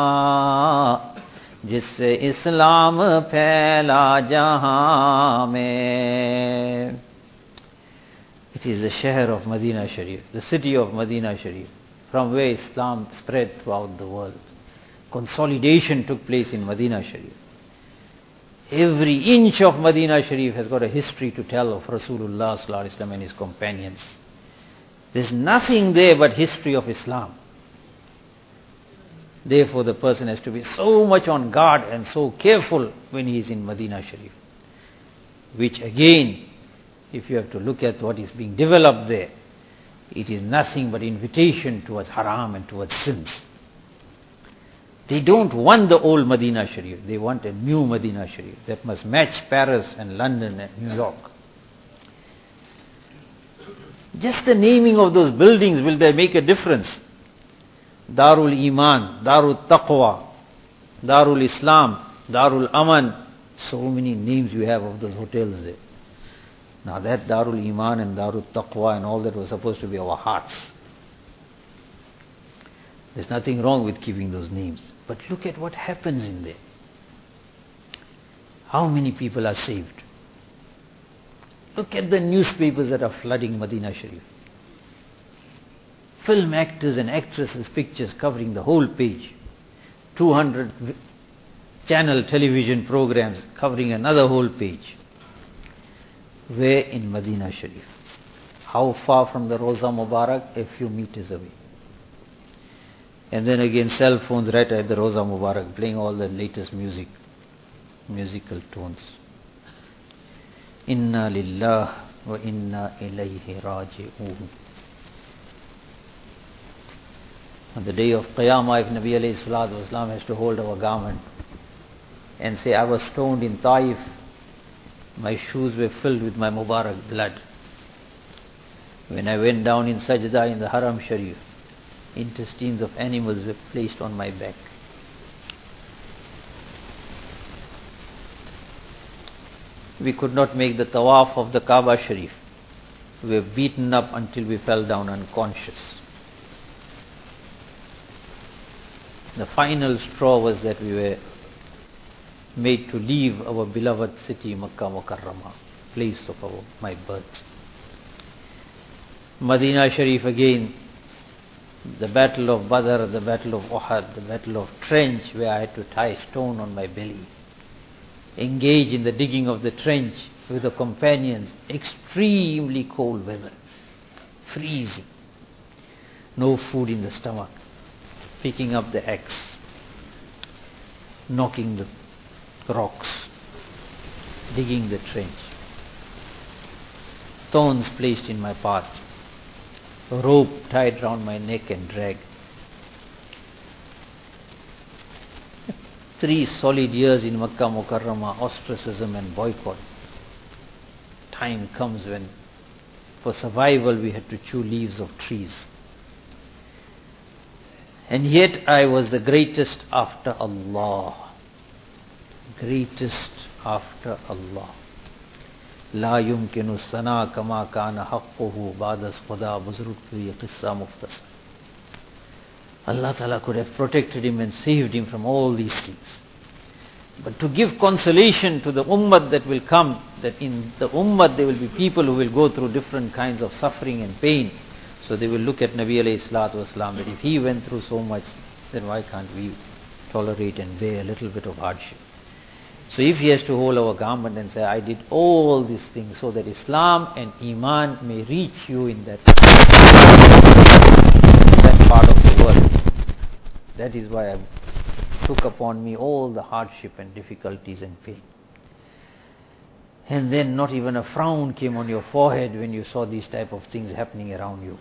जिससे इस्लाम फैला जहां में. It is the shahr of Medina Sharif, the city of Medina Sharif, from where Islam spread throughout the world. Consolidation took place in Medina Sharif. Every inch of Medina Sharif has got a history to tell of Rasulullah Sallallahu Alaihi Wasallam and his companions. There's nothing there but history of Islam. Therefore the person has to be so much on guard and so careful when he is in Medina Sharif. Which again, if you have to look at what is being developed there, it is nothing but invitation towards haram and towards sins. They don't want the old Medina Sharif. They want a new Medina Sharif that must match Paris and London and New York. Just the naming of those buildings, will they make a difference? Darul Iman, Darul Taqwa, Darul Islam, Darul Aman. So many names we have of those hotels there. Now that Darul Iman and Darul Taqwa and all that was supposed to be our hearts. There's nothing wrong with keeping those names. But look at what happens in there. How many people are saved? Look at the newspapers that are flooding Medina Sharif. Film actors and actresses' pictures covering the whole page. 200 channel television programs covering another whole page. Where? In Medina Sharif. How far from the Roza Mubarak? A few meters away. And then again cell phones right at the Roza Mubarak playing all the latest musical tones. Inna lillah wa inna ilayhi raji'un. On the day of Qiyamah, if Nabi alayhi salatu wasalam has to hold our garment and say, I was stoned in Taif, my shoes were filled with my Mubarak blood. When I went down in sajda in the Haram Sharif, intestines of animals were placed on my back. We could not make the tawaf of the Kaaba Sharif. We were beaten up until we fell down unconscious. The final straw was that we were made to leave our beloved city Makkah Mukarramah, place of my birth. Medina Sharif again, The battle of Badr, the battle of Uhud, the battle of trench where I had to tie stone on my belly. Engage in the digging of the trench with the companions. Extremely cold weather. Freezing. No food in the stomach. Picking up the axe. Knocking the rocks. Digging the trench. Thorns placed in my path. A rope tied round my neck and dragged. 3 solid years in Makkah Mukarramah, ostracism and boycott. Time comes when for survival we had to chew leaves of trees. And yet I was the greatest after Allah. Greatest after Allah. لا يمكن الثناء كما كان حقه بعد خدا بزرگ تو یہ قصہ مختصر. Allah Ta'ala could have protected him and saved him from all these things. But to give consolation to the ummah that will come, that in the ummah there will be people who will go through different kinds of suffering and pain. So they will look at Nabi alayhi salatu wasalam, that if he went through so much, then why can't we tolerate and bear a little bit of hardship? So if he has to hold our garment and say, I did all these things so that Islam and Iman may reach you in that part of the world. That is why I took upon me all the hardship and difficulties and pain. And then not even a frown came on your forehead when you saw these type of things happening around you.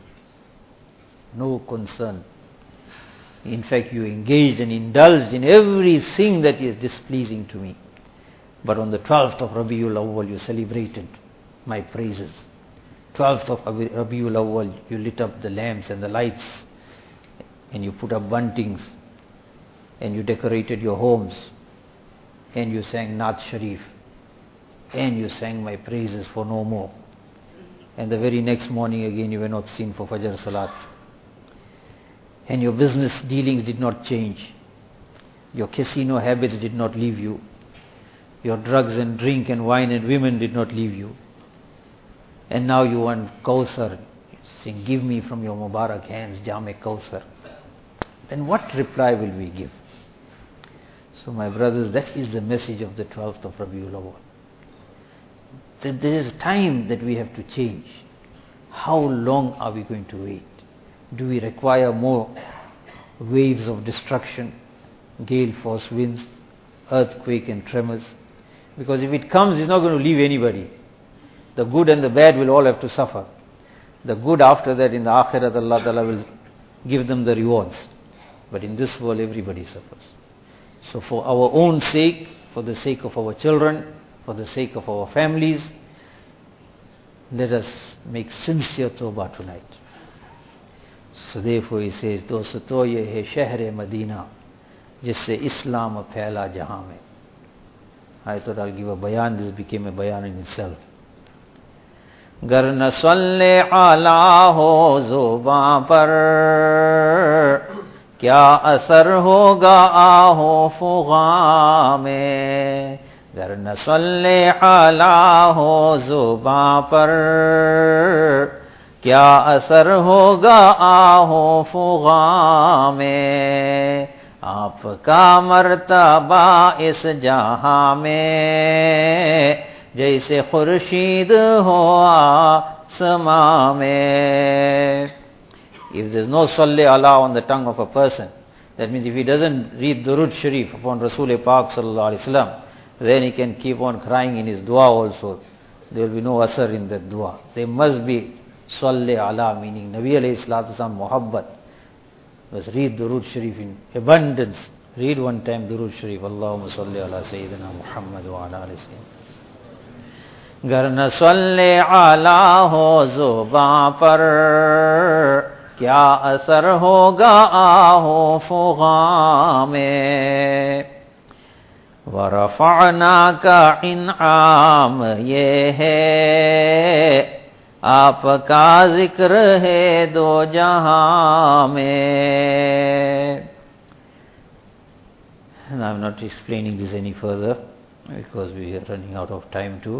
No concern. In fact, you engaged and indulged in everything that is displeasing to me. But on the 12th of Rabiul Awwal, you celebrated my praises. 12th of Rabiul Awwal, you lit up the lamps and the lights, and you put up buntings, and you decorated your homes, and you sang Naat Sharif, and you sang my praises for no more. And the very next morning again, you were not seen for Fajr Salat. And your business dealings did not change. Your casino habits did not leave you. Your drugs and drink and wine and women did not leave you. And now you want Kawthar. Sing, give me from your Mubarak hands, Jame Kawthar. Then what reply will we give? So my brothers, that is the message of the 12th of Rabiul Awwal. That there is time that we have to change. How long are we going to wait? Do we require more waves of destruction, gale force winds, earthquake and tremors? Because if it comes, it's not going to leave anybody. The good and the bad will all have to suffer. The good after that in the Akhirat, Allah Ta'ala will give them the rewards. But in this world, everybody suffers. So for our own sake, for the sake of our children, for the sake of our families, let us make sincere tawbah tonight. So therefore he says, Dosto ye hai shahr Madina, jisse Islam phaila jahan mein. I thought I'll give a bayan. This became a bayan in itself. Gar na salle ala ho zuban par, kya asar hoga aho fuga mein. Gar na salle ala ho zuban par, kya asar hoga aho fuga mein. आपका मर्तबा इस जहां में जैसे खुर्शीद हो आसमां में. If there is no salli ala on the tongue of a person, that means if he doesn't read Durud Sharif upon Rasul Pak sallallahu alaihi wasallam, then he can keep on crying in his dua also. There will be no asar in that dua. There must be salli ala, meaning Nabi alayhi salatu wasallam muhabbat. Let's read Durud Sharif in abundance. Read one time Durud Sharif. Allahumma salli ala Sayyidina Muhammad wa ala ali Sayyidina. Gar na salli ala ho zuban par, kya asar hoga aho fuga mein. Wa rafa'na ka in'am ye hai, आपका जिक्र है दो जहां में. And I'm not explaining this any further because we are running out of time too.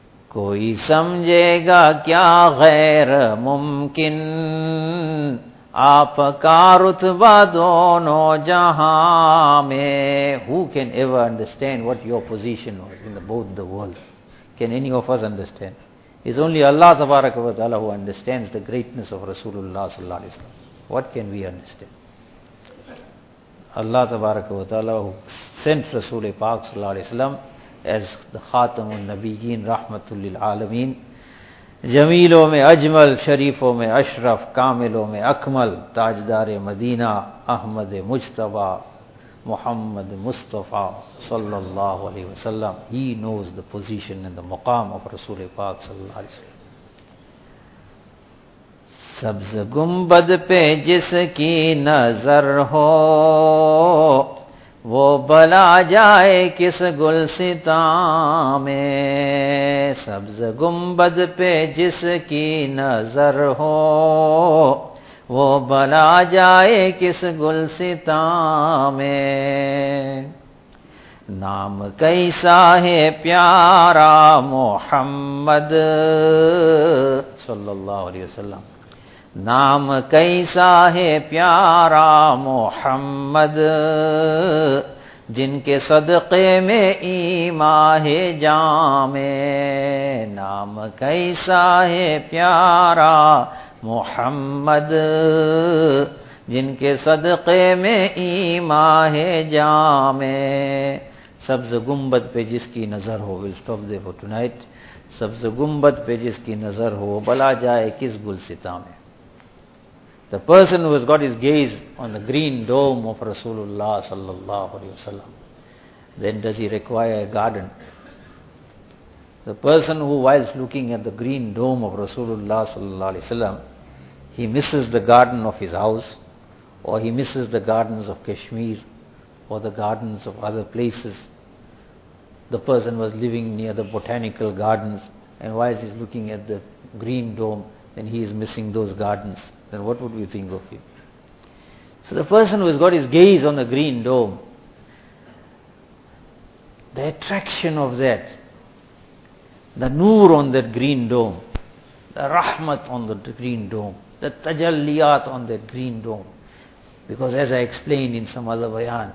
कोई समझेगा क्या गैर मुमकिन, आपका रुतबा दोनों जहां में. Who can ever understand what your position was in both the worlds? Can any of us understand? It's only Allah Tabaraka wa Ta'ala who understands the greatness of Rasulullah Sallallahu Alaihi Wasallam. What can we understand? Allah Tabaraka wa Ta'ala who sent Rasul Pak Sallallahu Alaihi Wasallam as the Khatamun Nabiyyin Rahmatul Lil Alameen. जमीलों में अजमल, शरीफों में अशरफ, कामिलों में अकमल, ताजदार Medina, Ahmad Mujtaba, Muhammad Mustafa sallallahu alaihi wasallam. He knows the position and the maqam of Rasul Pak sallallahu alaihi wasallam. सब्ज़ गुंबद पे जिसकी नजर हो वो भला जाए किस गुलसिता में. सब्ज़ गुंबद पे जिसकी नजर हो वो भला जाए किस गुलसिता में. नाम कैसा है प्यारा मोहम्मद सल्लल्लाहु अलैहि वसल्लम. नाम कैसा है प्यारा मोहम्मद जिनके सदक़े में ईमान है जामे. नाम कैसा है प्यारा मोहम्मद जिनके सदक़े में ईमान है जामे. सब्ज़ गुंबद पे जिसकी नज़र हो. Will stop there for tonight. सब्ज़ गुंबद पे जिसकी नज़र हो भला जाए किस गुलसिता में. The person who has got his gaze on the green dome of Rasulullah sallallahu alaihi wasallam, then does he require a garden? The person who, whilst looking at the green dome of Rasulullah sallallahu alaihi wasallam, he misses the garden of his house, or he misses the gardens of Kashmir, or the gardens of other places. The person was living near the botanical gardens, and whilst he is looking at the green dome, then he is missing those gardens. Then what would we think of him? So the person who has got his gaze on the green dome, the attraction of that, the noor on that green dome, the rahmat on the green dome, the tajalliyat on that green dome. Because as I explained in some other bayan,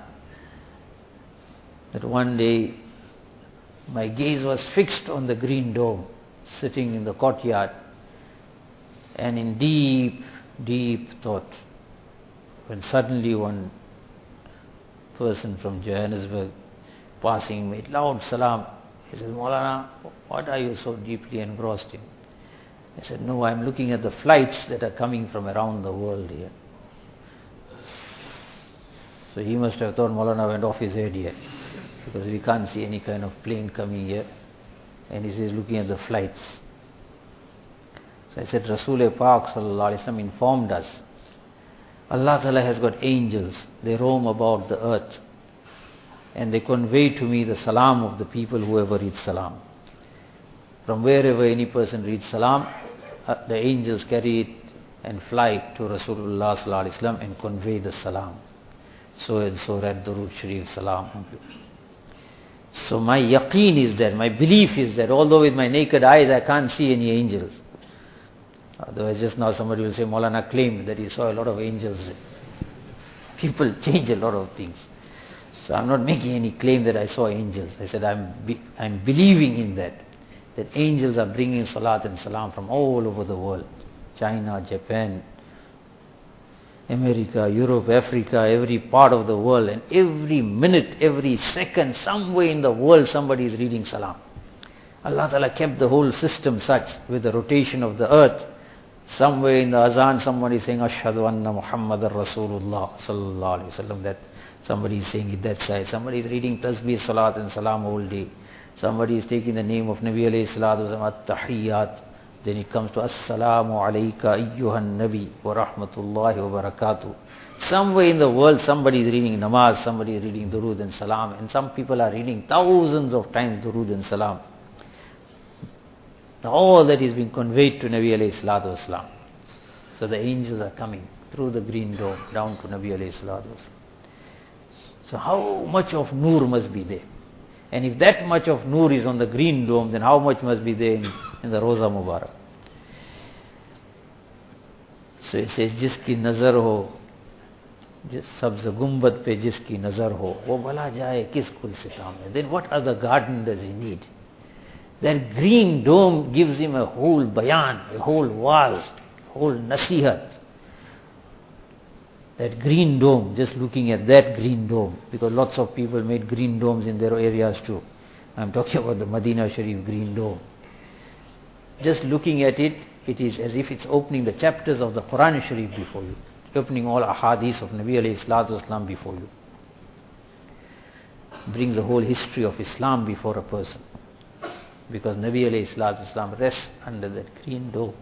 that one day my gaze was fixed on the green dome, sitting in the courtyard, and in deep thought, when suddenly one person from Johannesburg passing made loud salam. He said, Maulana, what are you so deeply engrossed in? I said, no, I'm looking at the flights that are coming from around the world here. So he must have thought Maulana went off his head here, because we can't see any kind of plane coming here. And he says, looking at the flights. So I said, Rasul Pak sallallahu alaihi wasallam informed us, Allah Ta'ala has got angels, they roam about the earth, and they convey to me the salam of the people whoever reads salam. From wherever any person reads salam, the angels carry it and fly to Rasulullah sallallahu alaihi wasallam and convey the salam. So and so read Durood Sharif salam. So my yaqeen is that, my belief is that, although with my naked eyes I can't see any angels. Otherwise just now somebody will say, Maulana claimed that he saw a lot of angels. People change a lot of things. So I'm not making any claim that I saw angels. I said I'm believing in that angels are bringing salat and salam from all over the world. China, Japan, America, Europe, Africa, every part of the world, and every minute, every second, somewhere in the world somebody is reading salam. Allah Ta'ala kept the whole system such, with the rotation of the earth. Somewhere in the azan somebody is saying Ashhadu anna Muhammadar Rasulullah sallallahu alaihi wasallam. That somebody is saying it that side. Somebody is reading tasbih, salat and salam all day. Somebody is taking the name of Nabi alayhi salatu wasallam at-tahiyyat. Then it comes to Assalamu alayka ayyuhan Nabi wa rahmatullahi wa barakatuh. Somewhere in the world somebody is reading namaz, somebody is reading durood and salam, and some people are reading thousands of times durood and salam. All that is being conveyed to Nabi alayhi salatu wasalam. So the angels are coming through the green door down to Nabi alayhi salatu wasalam. So how much of noor must be there? And if that much of noor is on the green dome, then how much must be there in the Roza Mubarak? So he says, जिसकी नजर हो, जिस सब्ज गुंबद पे जिसकी नजर हो, वो भला जाए किस गुलसितां में. Then what other garden does he need? That green dome gives him a whole bayan, a whole waz, whole nasihat. That green dome, just looking at that green dome, because lots of people made green domes in their areas too. I'm talking about the Medina Sharif green dome. Just looking at it, it is as if it's opening the chapters of the Quran Sharif before you, opening all ahadith of Nabi alayhi salatu wasalam before you. Brings the whole history of Islam before a person. Because Nabi alayhi salatu wasalam rests under that green dome.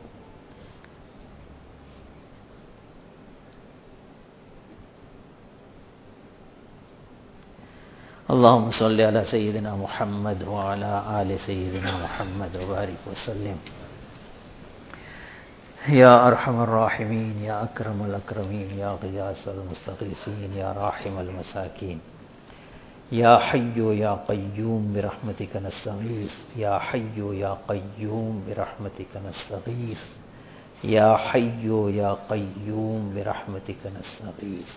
اللهم صل على سيدنا محمد وعلى آل سيدنا محمد وبارك وسلم. يا أرحم الراحمين، يا أكرم الأكرمين، يا غياث المستغيثين، يا راحم المساكين، يا حي يا قيوم برحمتك نستغيث، يا حي يا قيوم برحمتك نستغيث، يا حي يا قيوم برحمتك نستغيث.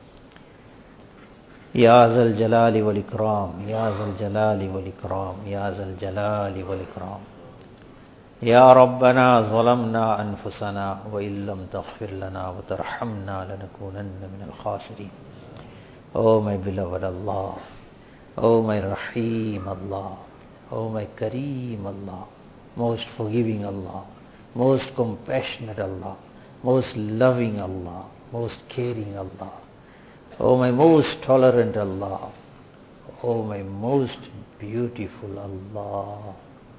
يا ذا الجلال والإكرام، يا ذا الجلال والإكرام، يا ذا الجلال والإكرام. يا ربنا ظلمنا أنفسنا وإن لم تغفر لنا وترحمنا لنكونن من الخاسرين. Oh my beloved Allah, oh my Rahim Allah, oh my Kareem Allah, most forgiving Allah, most compassionate Allah, most loving Allah, most caring Allah. Oh my most tolerant Allah, oh my most beautiful Allah.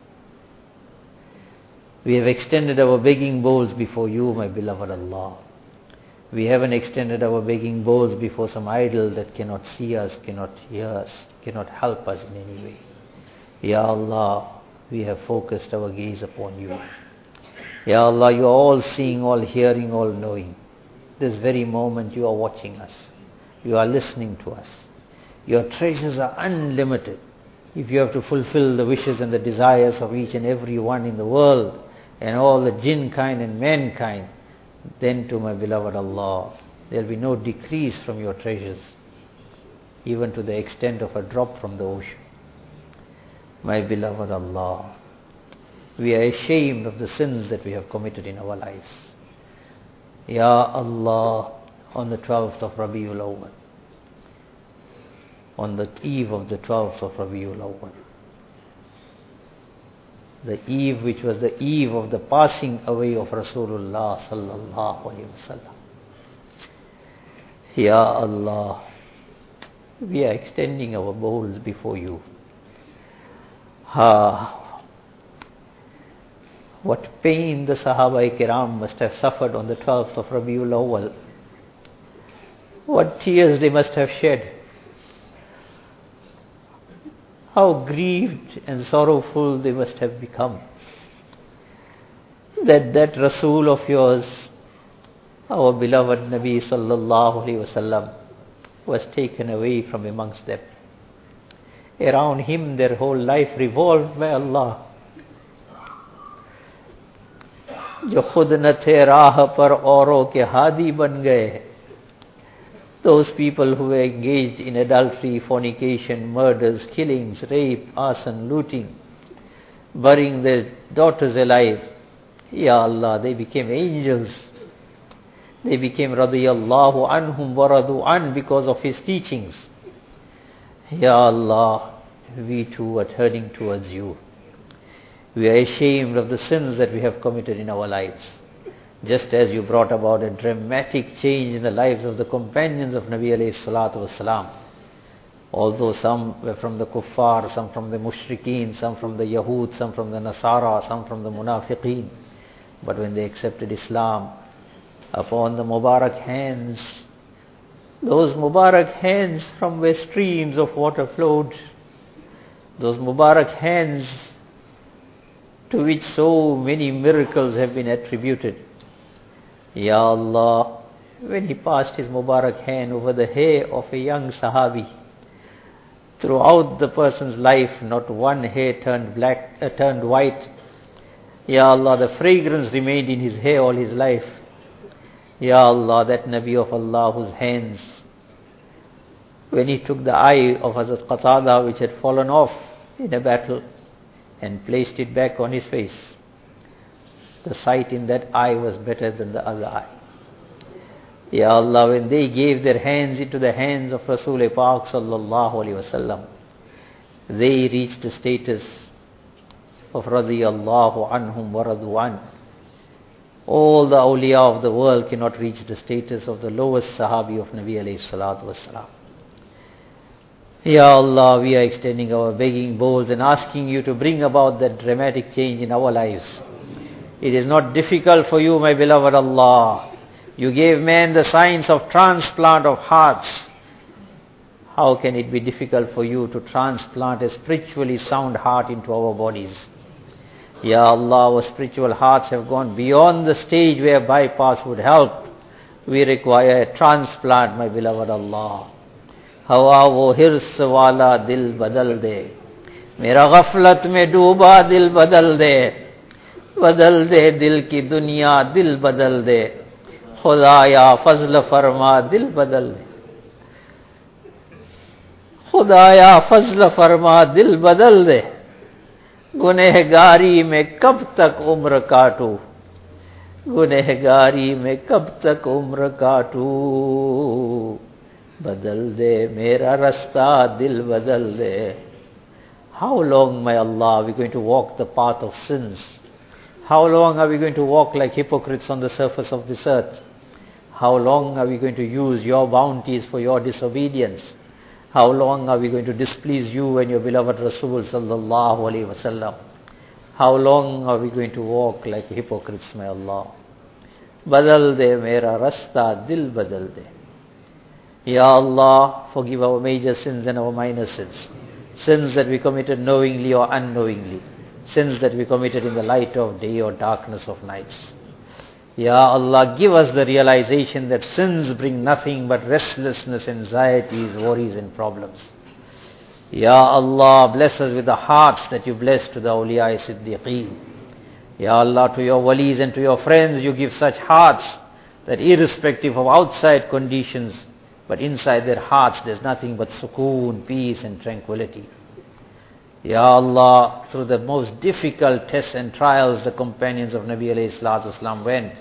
We have extended our begging bowls before you, my beloved Allah. We haven't extended our begging bowls before some idol that cannot see us, cannot hear us, cannot help us in any way. Ya Allah, we have focused our gaze upon you. Ya Allah, you are all seeing, all hearing, all knowing. This very moment you are watching us. You are listening to us. Your treasures are unlimited. If you have to fulfill the wishes and the desires of each and every one in the world, and all the jinn kind and mankind, then to my beloved Allah, there will be no decrease from your treasures, even to the extent of a drop from the ocean. My beloved Allah, we are ashamed of the sins that we have committed in our lives. Ya Allah, on the 12th of Rabiul Awwal, on the eve of the 12th of Rabiul Awwal, the eve which was the eve of the passing away of Rasulullah sallallahu alaihi wasallam. Ya Allah, we are extending our bowls before you. What pain the Sahaba-i-Kiram must have suffered on the 12th of Rabiul Awwal. What tears they must have shed. How grieved and sorrowful they must have become. That Rasul of yours, our beloved Nabi sallallahu alaihi wasallam, was taken away from amongst them. Around him their whole life revolved by Allah. जो खुद न थे राह पर औरों के हादी बन गए. Those people who were engaged in adultery, fornication, murders, killings, rape, arson, looting, burying their daughters alive. Ya Allah, they became angels. They became radiyallahu anhum wa radu an because of his teachings. Ya Allah, we too are turning towards you. We are ashamed of the sins that we have committed in our lives. Just as you brought about a dramatic change in the lives of the companions of Nabi alayhi salatu wasalam. Although some were from the kuffar, some from the mushrikeen, some from the Yahud, some from the Nasara, some from the Munafiqeen. But when they accepted Islam, upon the Mubarak hands, those Mubarak hands from where streams of water flowed, those Mubarak hands to which so many miracles have been attributed. Ya Allah, when he passed his Mubarak hand over the hair of a young Sahabi, throughout the person's life, not one hair turned white. Ya Allah, the fragrance remained in his hair all his life. Ya Allah, that Nabi of Allah whose hands, when he took the eye of Hazrat Qatada which had fallen off in a battle and placed it back on his face, the sight in that eye was better than the other eye. Ya Allah, when they gave their hands into the hands of Rasul Pak sallallahu alaihi wasallam, they reached the status of radiyallahu anhum wa radwan. All the awliya of the world cannot reach the status of the lowest sahabi of Nabi alayhi salatu wasalam. Ya Allah, we are extending our begging bowls and asking you to bring about that dramatic change in our lives. It is not difficult for you, my beloved Allah. You gave man the science of transplant of hearts. How can it be difficult for you to transplant a spiritually sound heart into our bodies? Ya Allah, our spiritual hearts have gone beyond the stage where bypass would help. We require a transplant, my beloved Allah. Hawa wo hirs wala dil badal de. Mera ghaflat mein dooba dil badal de. Badal de dil ki duniya, dil badal de. Khudaya fazl farma, dil badal de. Khudaya fazl farma, dil badal de. गुनहगारी में कब तक उम्र काटू, गुनहगारी में कब तक उम्र काटू, बदल दे मेरा रास्ता, दिल बदल दे. How long, my Allah, are we going to walk the path of sins? How long are we going to walk like hypocrites on the surface of this earth? How long are we going to use your bounties for your disobedience? How long are we going to displease you and your beloved Rasul sallallahu alaihi wasallam? How long are we going to walk like hypocrites, my Allah? Badal de mera rasta, dil badal de. Ya Allah, forgive our major sins and our minor sins. Sins that we committed knowingly or unknowingly. Sins that we committed in the light of day or darkness of nights. Ya Allah, give us the realization that sins bring nothing but restlessness, anxieties, worries and problems. Ya Allah, bless us with the hearts that you blessed to the awliya siddiqeen. Ya Allah, to your walis and to your friends, you give such hearts that irrespective of outside conditions, but inside their hearts there's nothing but sukoon, peace and tranquility. Ya Allah, through the most difficult tests and trials the companions of Nabi alayhi salatu wasalam went,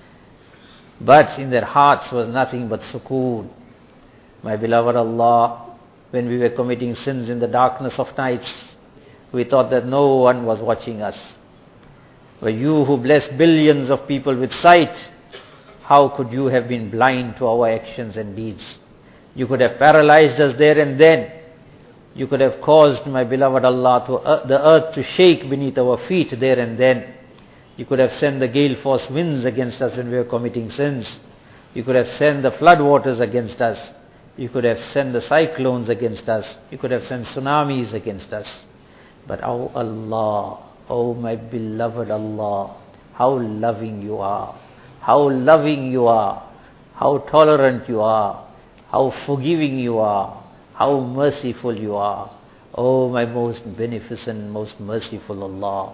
but in their hearts was nothing but sukoon. My beloved Allah, when we were committing sins in the darkness of nights, we thought that no one was watching us. But you who bless billions of people with sight, how could you have been blind to our actions and deeds? You could have paralyzed us there and then. You could have caused, my beloved Allah, the earth to shake beneath our feet there and then. You could have sent the gale force winds against us when we were committing sins. You could have sent the flood waters against us. You could have sent the cyclones against us. You could have sent tsunamis against us. But oh Allah, oh my beloved Allah, how loving you are. How loving you are. How tolerant you are. How forgiving you are. How merciful you are. Oh my most beneficent, most merciful Allah.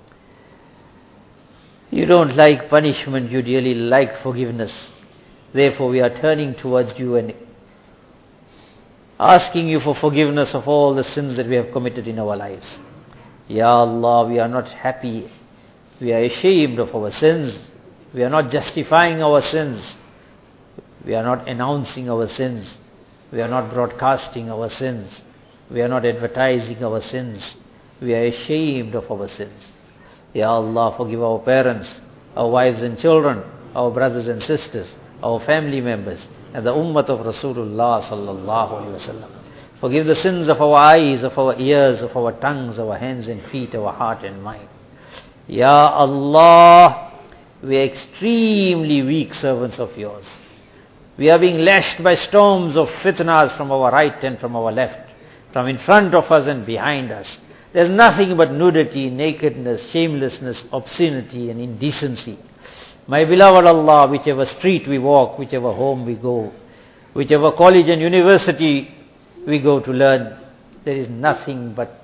You don't like punishment, you really like forgiveness. Therefore we are turning towards you and asking you for forgiveness of all the sins that we have committed in our lives. Ya Allah, we are not happy. We are ashamed of our sins. We are not justifying our sins. We are not announcing our sins. We are not broadcasting our sins. We are not advertising our sins. We are ashamed of our sins. Ya Allah, forgive our parents, our wives and children, our brothers and sisters, our family members, and the ummah of Rasulullah sallallahu alaihi wasallam. Forgive the sins of our eyes, of our ears, of our tongues, our hands and feet, our heart and mind. Ya Allah, we are extremely weak servants of yours. We are being lashed by storms of fitnas from our right and from our left, from in front of us and behind us. There's nothing but nudity, nakedness, shamelessness, obscenity and indecency. My beloved Allah, whichever street we walk, whichever home we go, whichever college and university we go to learn, there is nothing but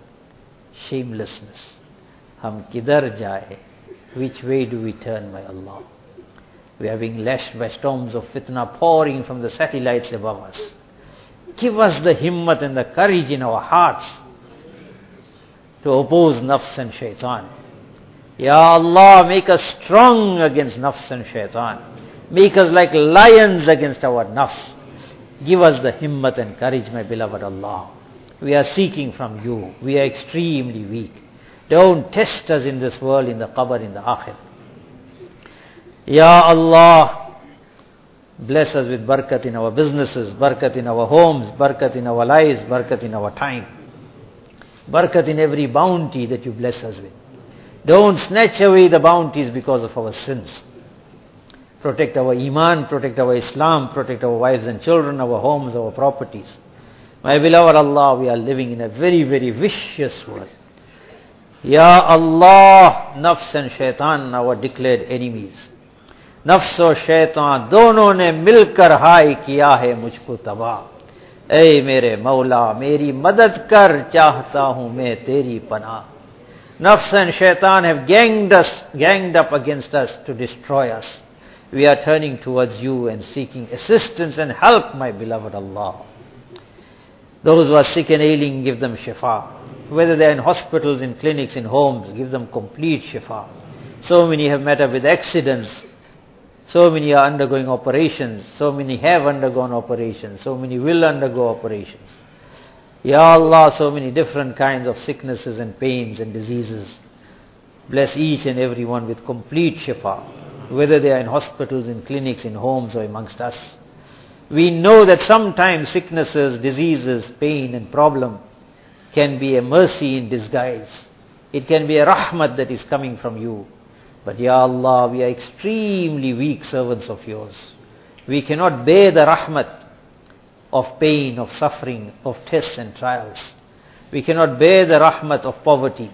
shamelessness. Hum kidhar jaye? Which way do we turn, my Allah? We are being lashed by storms of fitna pouring from the satellites above us. Give us the himmat and the courage in our hearts to oppose nafs and shaitan. Ya Allah, make us strong against nafs and shaitan. Make us like lions against our nafs. Give us the himmat and courage, my beloved Allah. We are seeking from you. We are extremely weak. Don't test us in this world, in the qabr, in the akhir. Ya Allah, bless us with barakat in our businesses, barakat in our homes, barakat in our lives, barakat in our time. Barakat in every bounty that you bless us with. Don't snatch away the bounties because of our sins. Protect our iman, protect our Islam, protect our wives and children, our homes, our properties. My beloved Allah, we are living in a very, very vicious world. Ya Allah, nafs and shaitan, our declared enemies. Nafs और शैतान दोनों ने मिलकर हाय किया है मुझको तबाह. ऐ मेरे मौला, मेरी मदद कर, चाहता हूं मैं तेरी पनाह. Nafs and shaitan have ganged up against us to destroy us. We are turning towards you and seeking assistance and help, my beloved Allah. Those who are sick and ailing, give them shifa. Whether they are in hospitals, in clinics, in homes, give them complete shifa. So many have met up with accidents. So many are undergoing operations. So many have undergone operations. So many will undergo operations. Ya Allah, so many different kinds of sicknesses and pains and diseases. Bless each and every one with complete shifa, whether they are in hospitals, in clinics, in homes, or amongst us. We know that sometimes sicknesses, diseases, pain and problem can be a mercy in disguise. It can be a rahmat that is coming from you. But Ya Allah, we are extremely weak servants of yours. We cannot bear the rahmat of pain, of suffering, of tests and trials. We cannot bear the rahmat of poverty.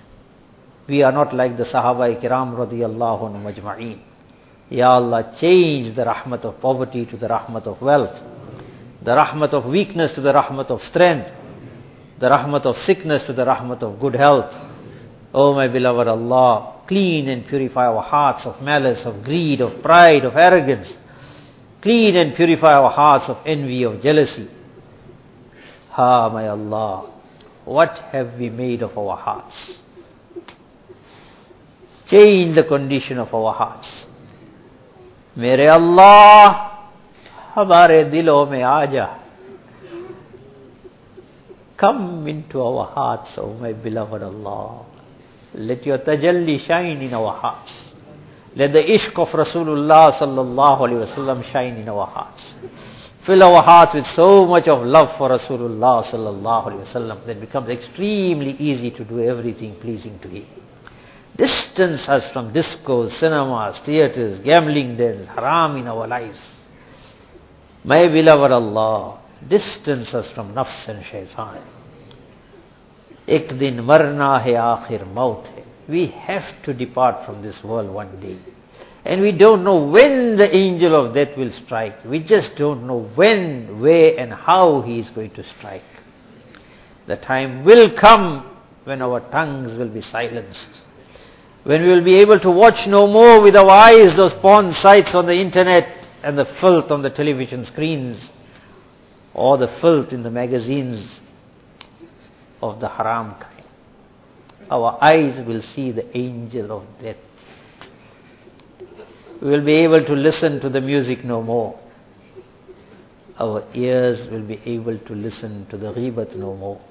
We are not like the Sahaba Kiram radiyallahu anhum majma'een. Ya Allah, change the rahmat of poverty to the rahmat of wealth, the rahmat of weakness to the rahmat of strength, the rahmat of sickness to the rahmat of good health. Oh my beloved Allah, clean and purify our hearts of malice, of greed, of pride, of arrogance. Clean and purify our hearts of envy, of jealousy. Ah, my Allah, what have we made of our hearts? Change the condition of our hearts. मेरे अल्लाह हमारे दिलों में आ जा. Come into our hearts, O my beloved Allah. Let your tajalli shine in our hearts. Let the ishq of Rasulullah sallallahu alaihi wasallam shine in our hearts. Fill our hearts with so much of love for Rasulullah sallallahu alaihi wasallam that it becomes extremely easy to do everything pleasing to Him. Distance us from discos, cinemas, theaters, gambling dens, haram in our lives. My beloved Allah, distance us from nafs and shaitan. Ek din marna hai, aakhir maut hai. We have to depart from this world one day. And we don't know when the angel of death will strike. We just don't know when, where and how he is going to strike. The time will come when our tongues will be silenced. When we will be able to watch no more with our eyes those porn sites on the internet and the filth on the television screens or the filth in the magazines of the haram kind. Our eyes will see the angel of death. We will be able to listen to the music no more. Our ears will be able to listen to the ghibat no more.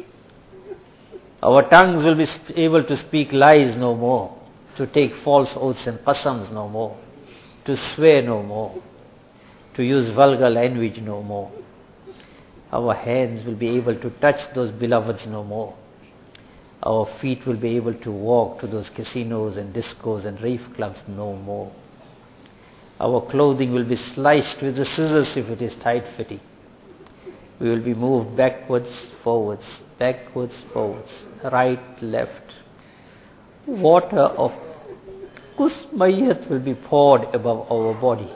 Our tongues will be able to speak lies no more, to take false oaths and qasams no more, to swear no more, to use vulgar language no more. Our hands will be able to touch those beloveds no more. Our feet will be able to walk to those casinos and discos and rave clubs no more. Our clothing will be sliced with the scissors if it is tight-fitting. We will be moved backwards, forwards, right, left. Water of kusmayat will be poured above our body.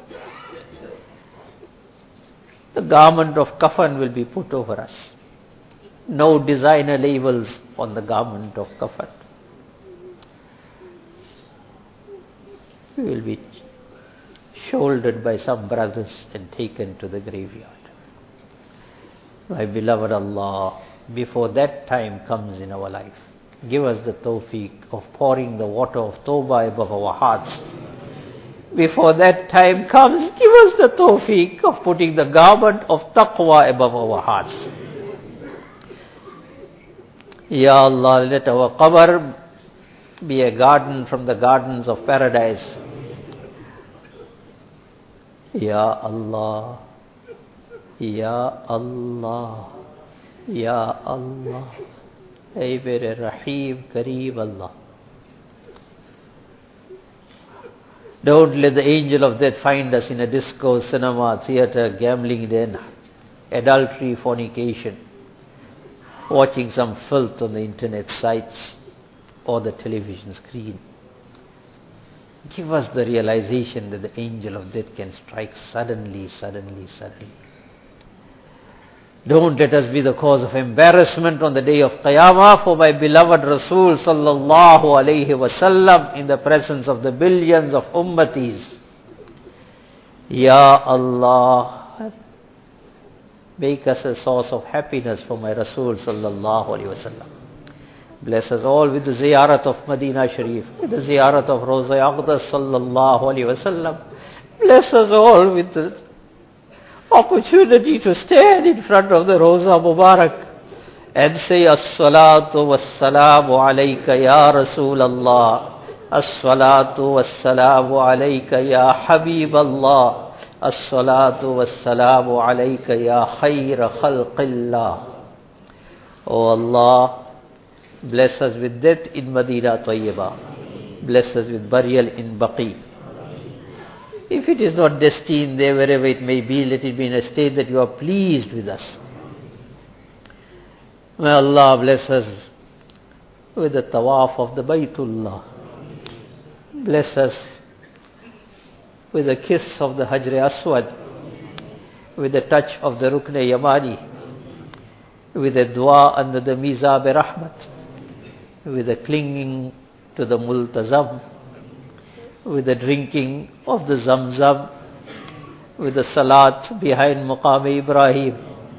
The garment of kafan will be put over us. No designer labels on the garment of kafan. We will be shouldered by some brothers and taken to the graveyard. My beloved Allah, before that time comes in our life, give us the tawfiq of pouring the water of tawbah above our hearts. Before that time comes, give us the tawfiq of putting the garment of taqwa above our hearts. Ya Allah, let our qabr be a garden from the gardens of paradise. Ya Allah, Ya Allah, Ya Allah, Ay mere Rahim, Kareem Allah. Don't let the angel of death find us in a disco, cinema, theatre, gambling den, adultery, fornication, watching some filth on the internet sites or the television screen. Give us the realization that the angel of death can strike suddenly. Don't let us be the cause of embarrassment on the day of Qiyamah for my beloved Rasul sallallahu alayhi wasallam in the presence of the billions of ummatis. Ya Allah, make us a source of happiness for my Rasul sallallahu alayhi wasallam. Bless us all with the ziyarat of Medina Sharif, with the ziyarat of Roza Aqdas sallallahu alayhi wasallam. Bless us all with the opportunity to stand in front of the Roza Mubarak and say as-salatu was-salamu alayka ya Rasul Allah, as-salatu was-salamu alayka ya Habib Allah, as-salatu was-salamu alayka ya khayra khalqillah. O Allah, bless us with death in Madinah Tayyibah. Bless us with burial in Baqi. If it is not destined there, wherever it may be, let it be in a state that you are pleased with us. May Allah bless us with the tawaf of the Baytullah. Bless us with the kiss of the Hajr Aswad, with the touch of the Rukn Yamani, with the dua under the Mizab Rahmat, with the clinging to the Multazam, with the drinking of the Zamzam, with the Salat behind Maqam Ibrahim,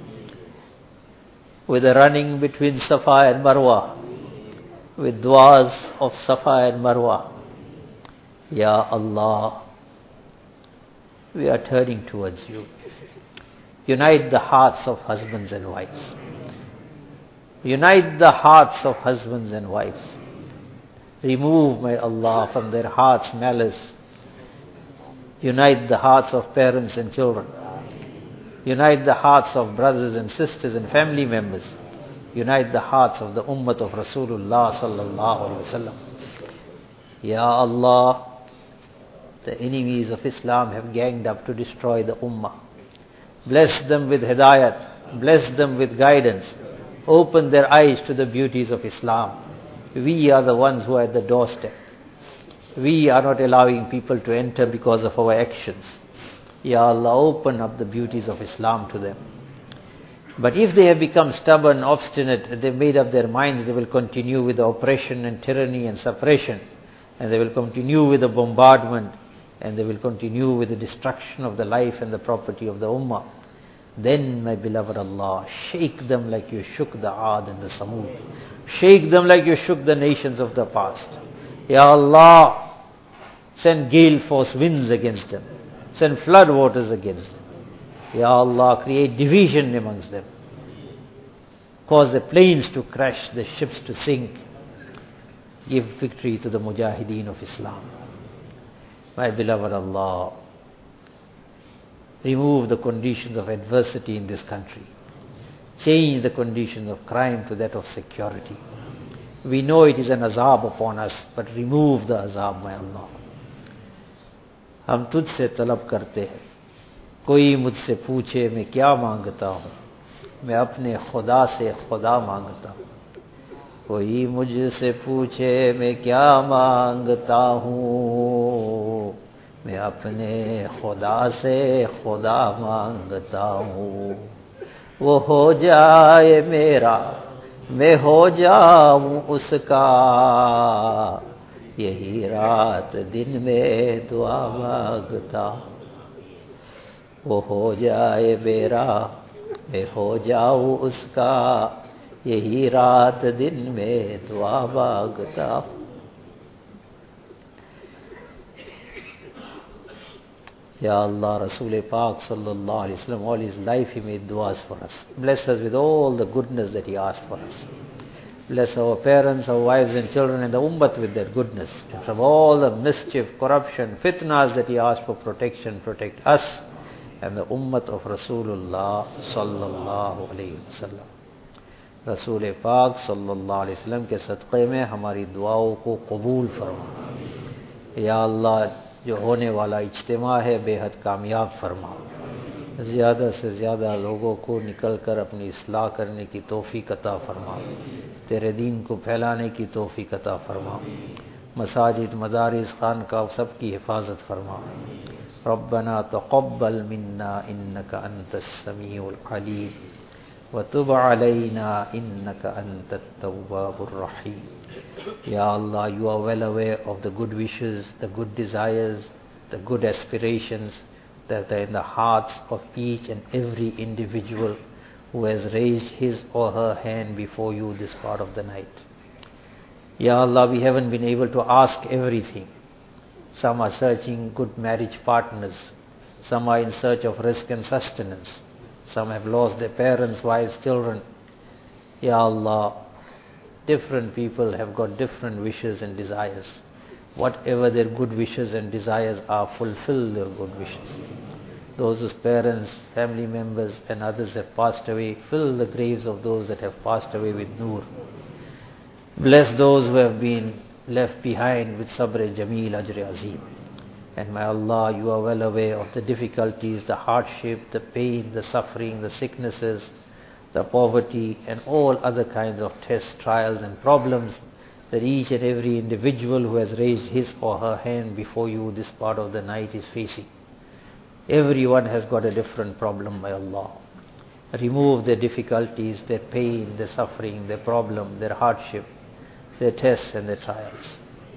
with the running between Safa and Marwa, with du'as of Safa and Marwa. Ya Allah, we are turning towards you. Unite the hearts of husbands and wives. Unite the hearts of husbands and wives. Remove, my Allah, from their hearts malice. Unite the hearts of parents and children. Unite the hearts of brothers and sisters and family members. Unite the hearts of the ummah of Rasulullah sallallahu alaihi wasallam. Ya Allah, the enemies of Islam have ganged up to destroy the ummah. Bless them with hidayat. Bless them with guidance. Open their eyes to the beauties of Islam. We are the ones who are at the doorstep. We are not allowing people to enter because of our actions. Ya Allah, open up the beauties of Islam to them. But if they have become stubborn, obstinate, they've made up their minds, they will continue with the oppression and tyranny and suppression. And they will continue with the bombardment. And they will continue with the destruction of the life and the property of the ummah. Then, my beloved Allah, shake them like you shook the Aad and the Samud. Shake them like you shook the nations of the past. Ya Allah, send gale force winds against them. Send flood waters against them. Ya Allah, create division amongst them. Cause the planes to crash, the ships to sink. Give victory to the Mujahideen of Islam. My beloved Allah, remove the conditions of adversity in this country. Change the conditions of crime to that of security. We know it is an azab upon us, but remove the azab, my Allah. हम तुझसे तलब करते हैं, कोई मुझसे पूछे मैं क्या मांगता हूँ, मैं अपने खुदा से खुदा मांगता हूँ. कोई मुझसे पूछे मैं क्या मांगता हूँ, मैं अपने खुदा से खुदा मांगता हूँ. वो हो जाए मेरा, मैं हो जाऊँ उसका, यही रात दिन में दुआ मांगता. वो हो जाए मेरा, मैं हो जाऊं उसका, यही रात दिन में दुआ मांगता हूं। Ya Allah, Rasul Pak sallallahu alaihi wasallam, all his life he made du'as for us. Bless us with all the goodness that he asked for us. Bless our parents, our wives and children and the ummat with their goodness. And from all the mischief, corruption, fitnas that he asked for protection, protect us and the ummat of Rasulullah sallallahu alaihi wasallam. Rasul Pak sallallahu alaihi wasallam के सदक़े में हमारी दुआओं को कबूल फरमा। या अल्लाह, जो होने वाला इज्तिमा है बेहद कामयाब फरमा। ज़्यादा से ज़्यादा लोगों को निकल कर अपनी इस्लाह करने की तौफीक अता फरमा। तेरे दीन को फैलाने की तौफीक अता फरमा। मसाजिद, मदारिस, खानका सब की हिफाजत फरमा। रब्बना तक़ब्बल मिन्ना इन्नका अंतस समीउल अलीम व तुब अलैना इन्नका अंतत तव्वाबुर रहीम। Ya Allah, you are well aware of the good wishes, the good desires, the good aspirations that are in the hearts of each and every individual who has raised his or her hand before you this part of the night. Ya Allah, we haven't been able to ask everything. Some are searching good marriage partners. Some are in search of risk and sustenance. Some have lost their parents, wives, children. Ya Allah, different people have got different wishes and desires. Whatever their good wishes and desires are, fulfill their good wishes. Those whose parents, family members and others have passed away, fill the graves of those that have passed away with Noor. Bless those who have been left behind with Sabr Jameel Ajr Azim. And my Allah, you are well aware of the difficulties, the hardship, the pain, the suffering, the sicknesses, the poverty and all other kinds of tests, trials and problems that each and every individual who has raised his or her hand before you this part of the night is facing. Everyone has got a different problem, my Allah. Remove their difficulties, their pain, their suffering, their problem, their hardship, their tests and their trials.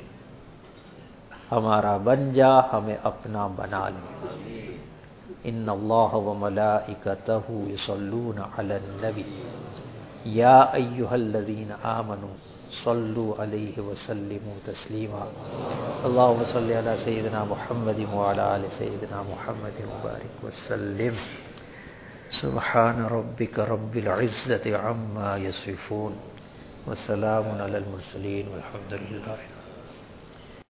हमारा बन जा, हमें अपना बना ले। इन्ना अल्लाह व मलाइकतहु युसल्लूना Alan नबी या अय्युहल्लज़ीना आमनू सल्लू अलैहि व सल्लिमू तस्लीमा। अल्लाहुम्मा सल्लि अला सय्यिदिना मुहम्मदिन व अला आलि सय्यिदिना मुहम्मदिन व बारिक व सल्लिम। सुब्हान रब्बिक रब्बिल इज़्ज़ति अम्मा यसिफून व सलामुन अलल मुरसलीन वल्हम्दुलिल्लाहि।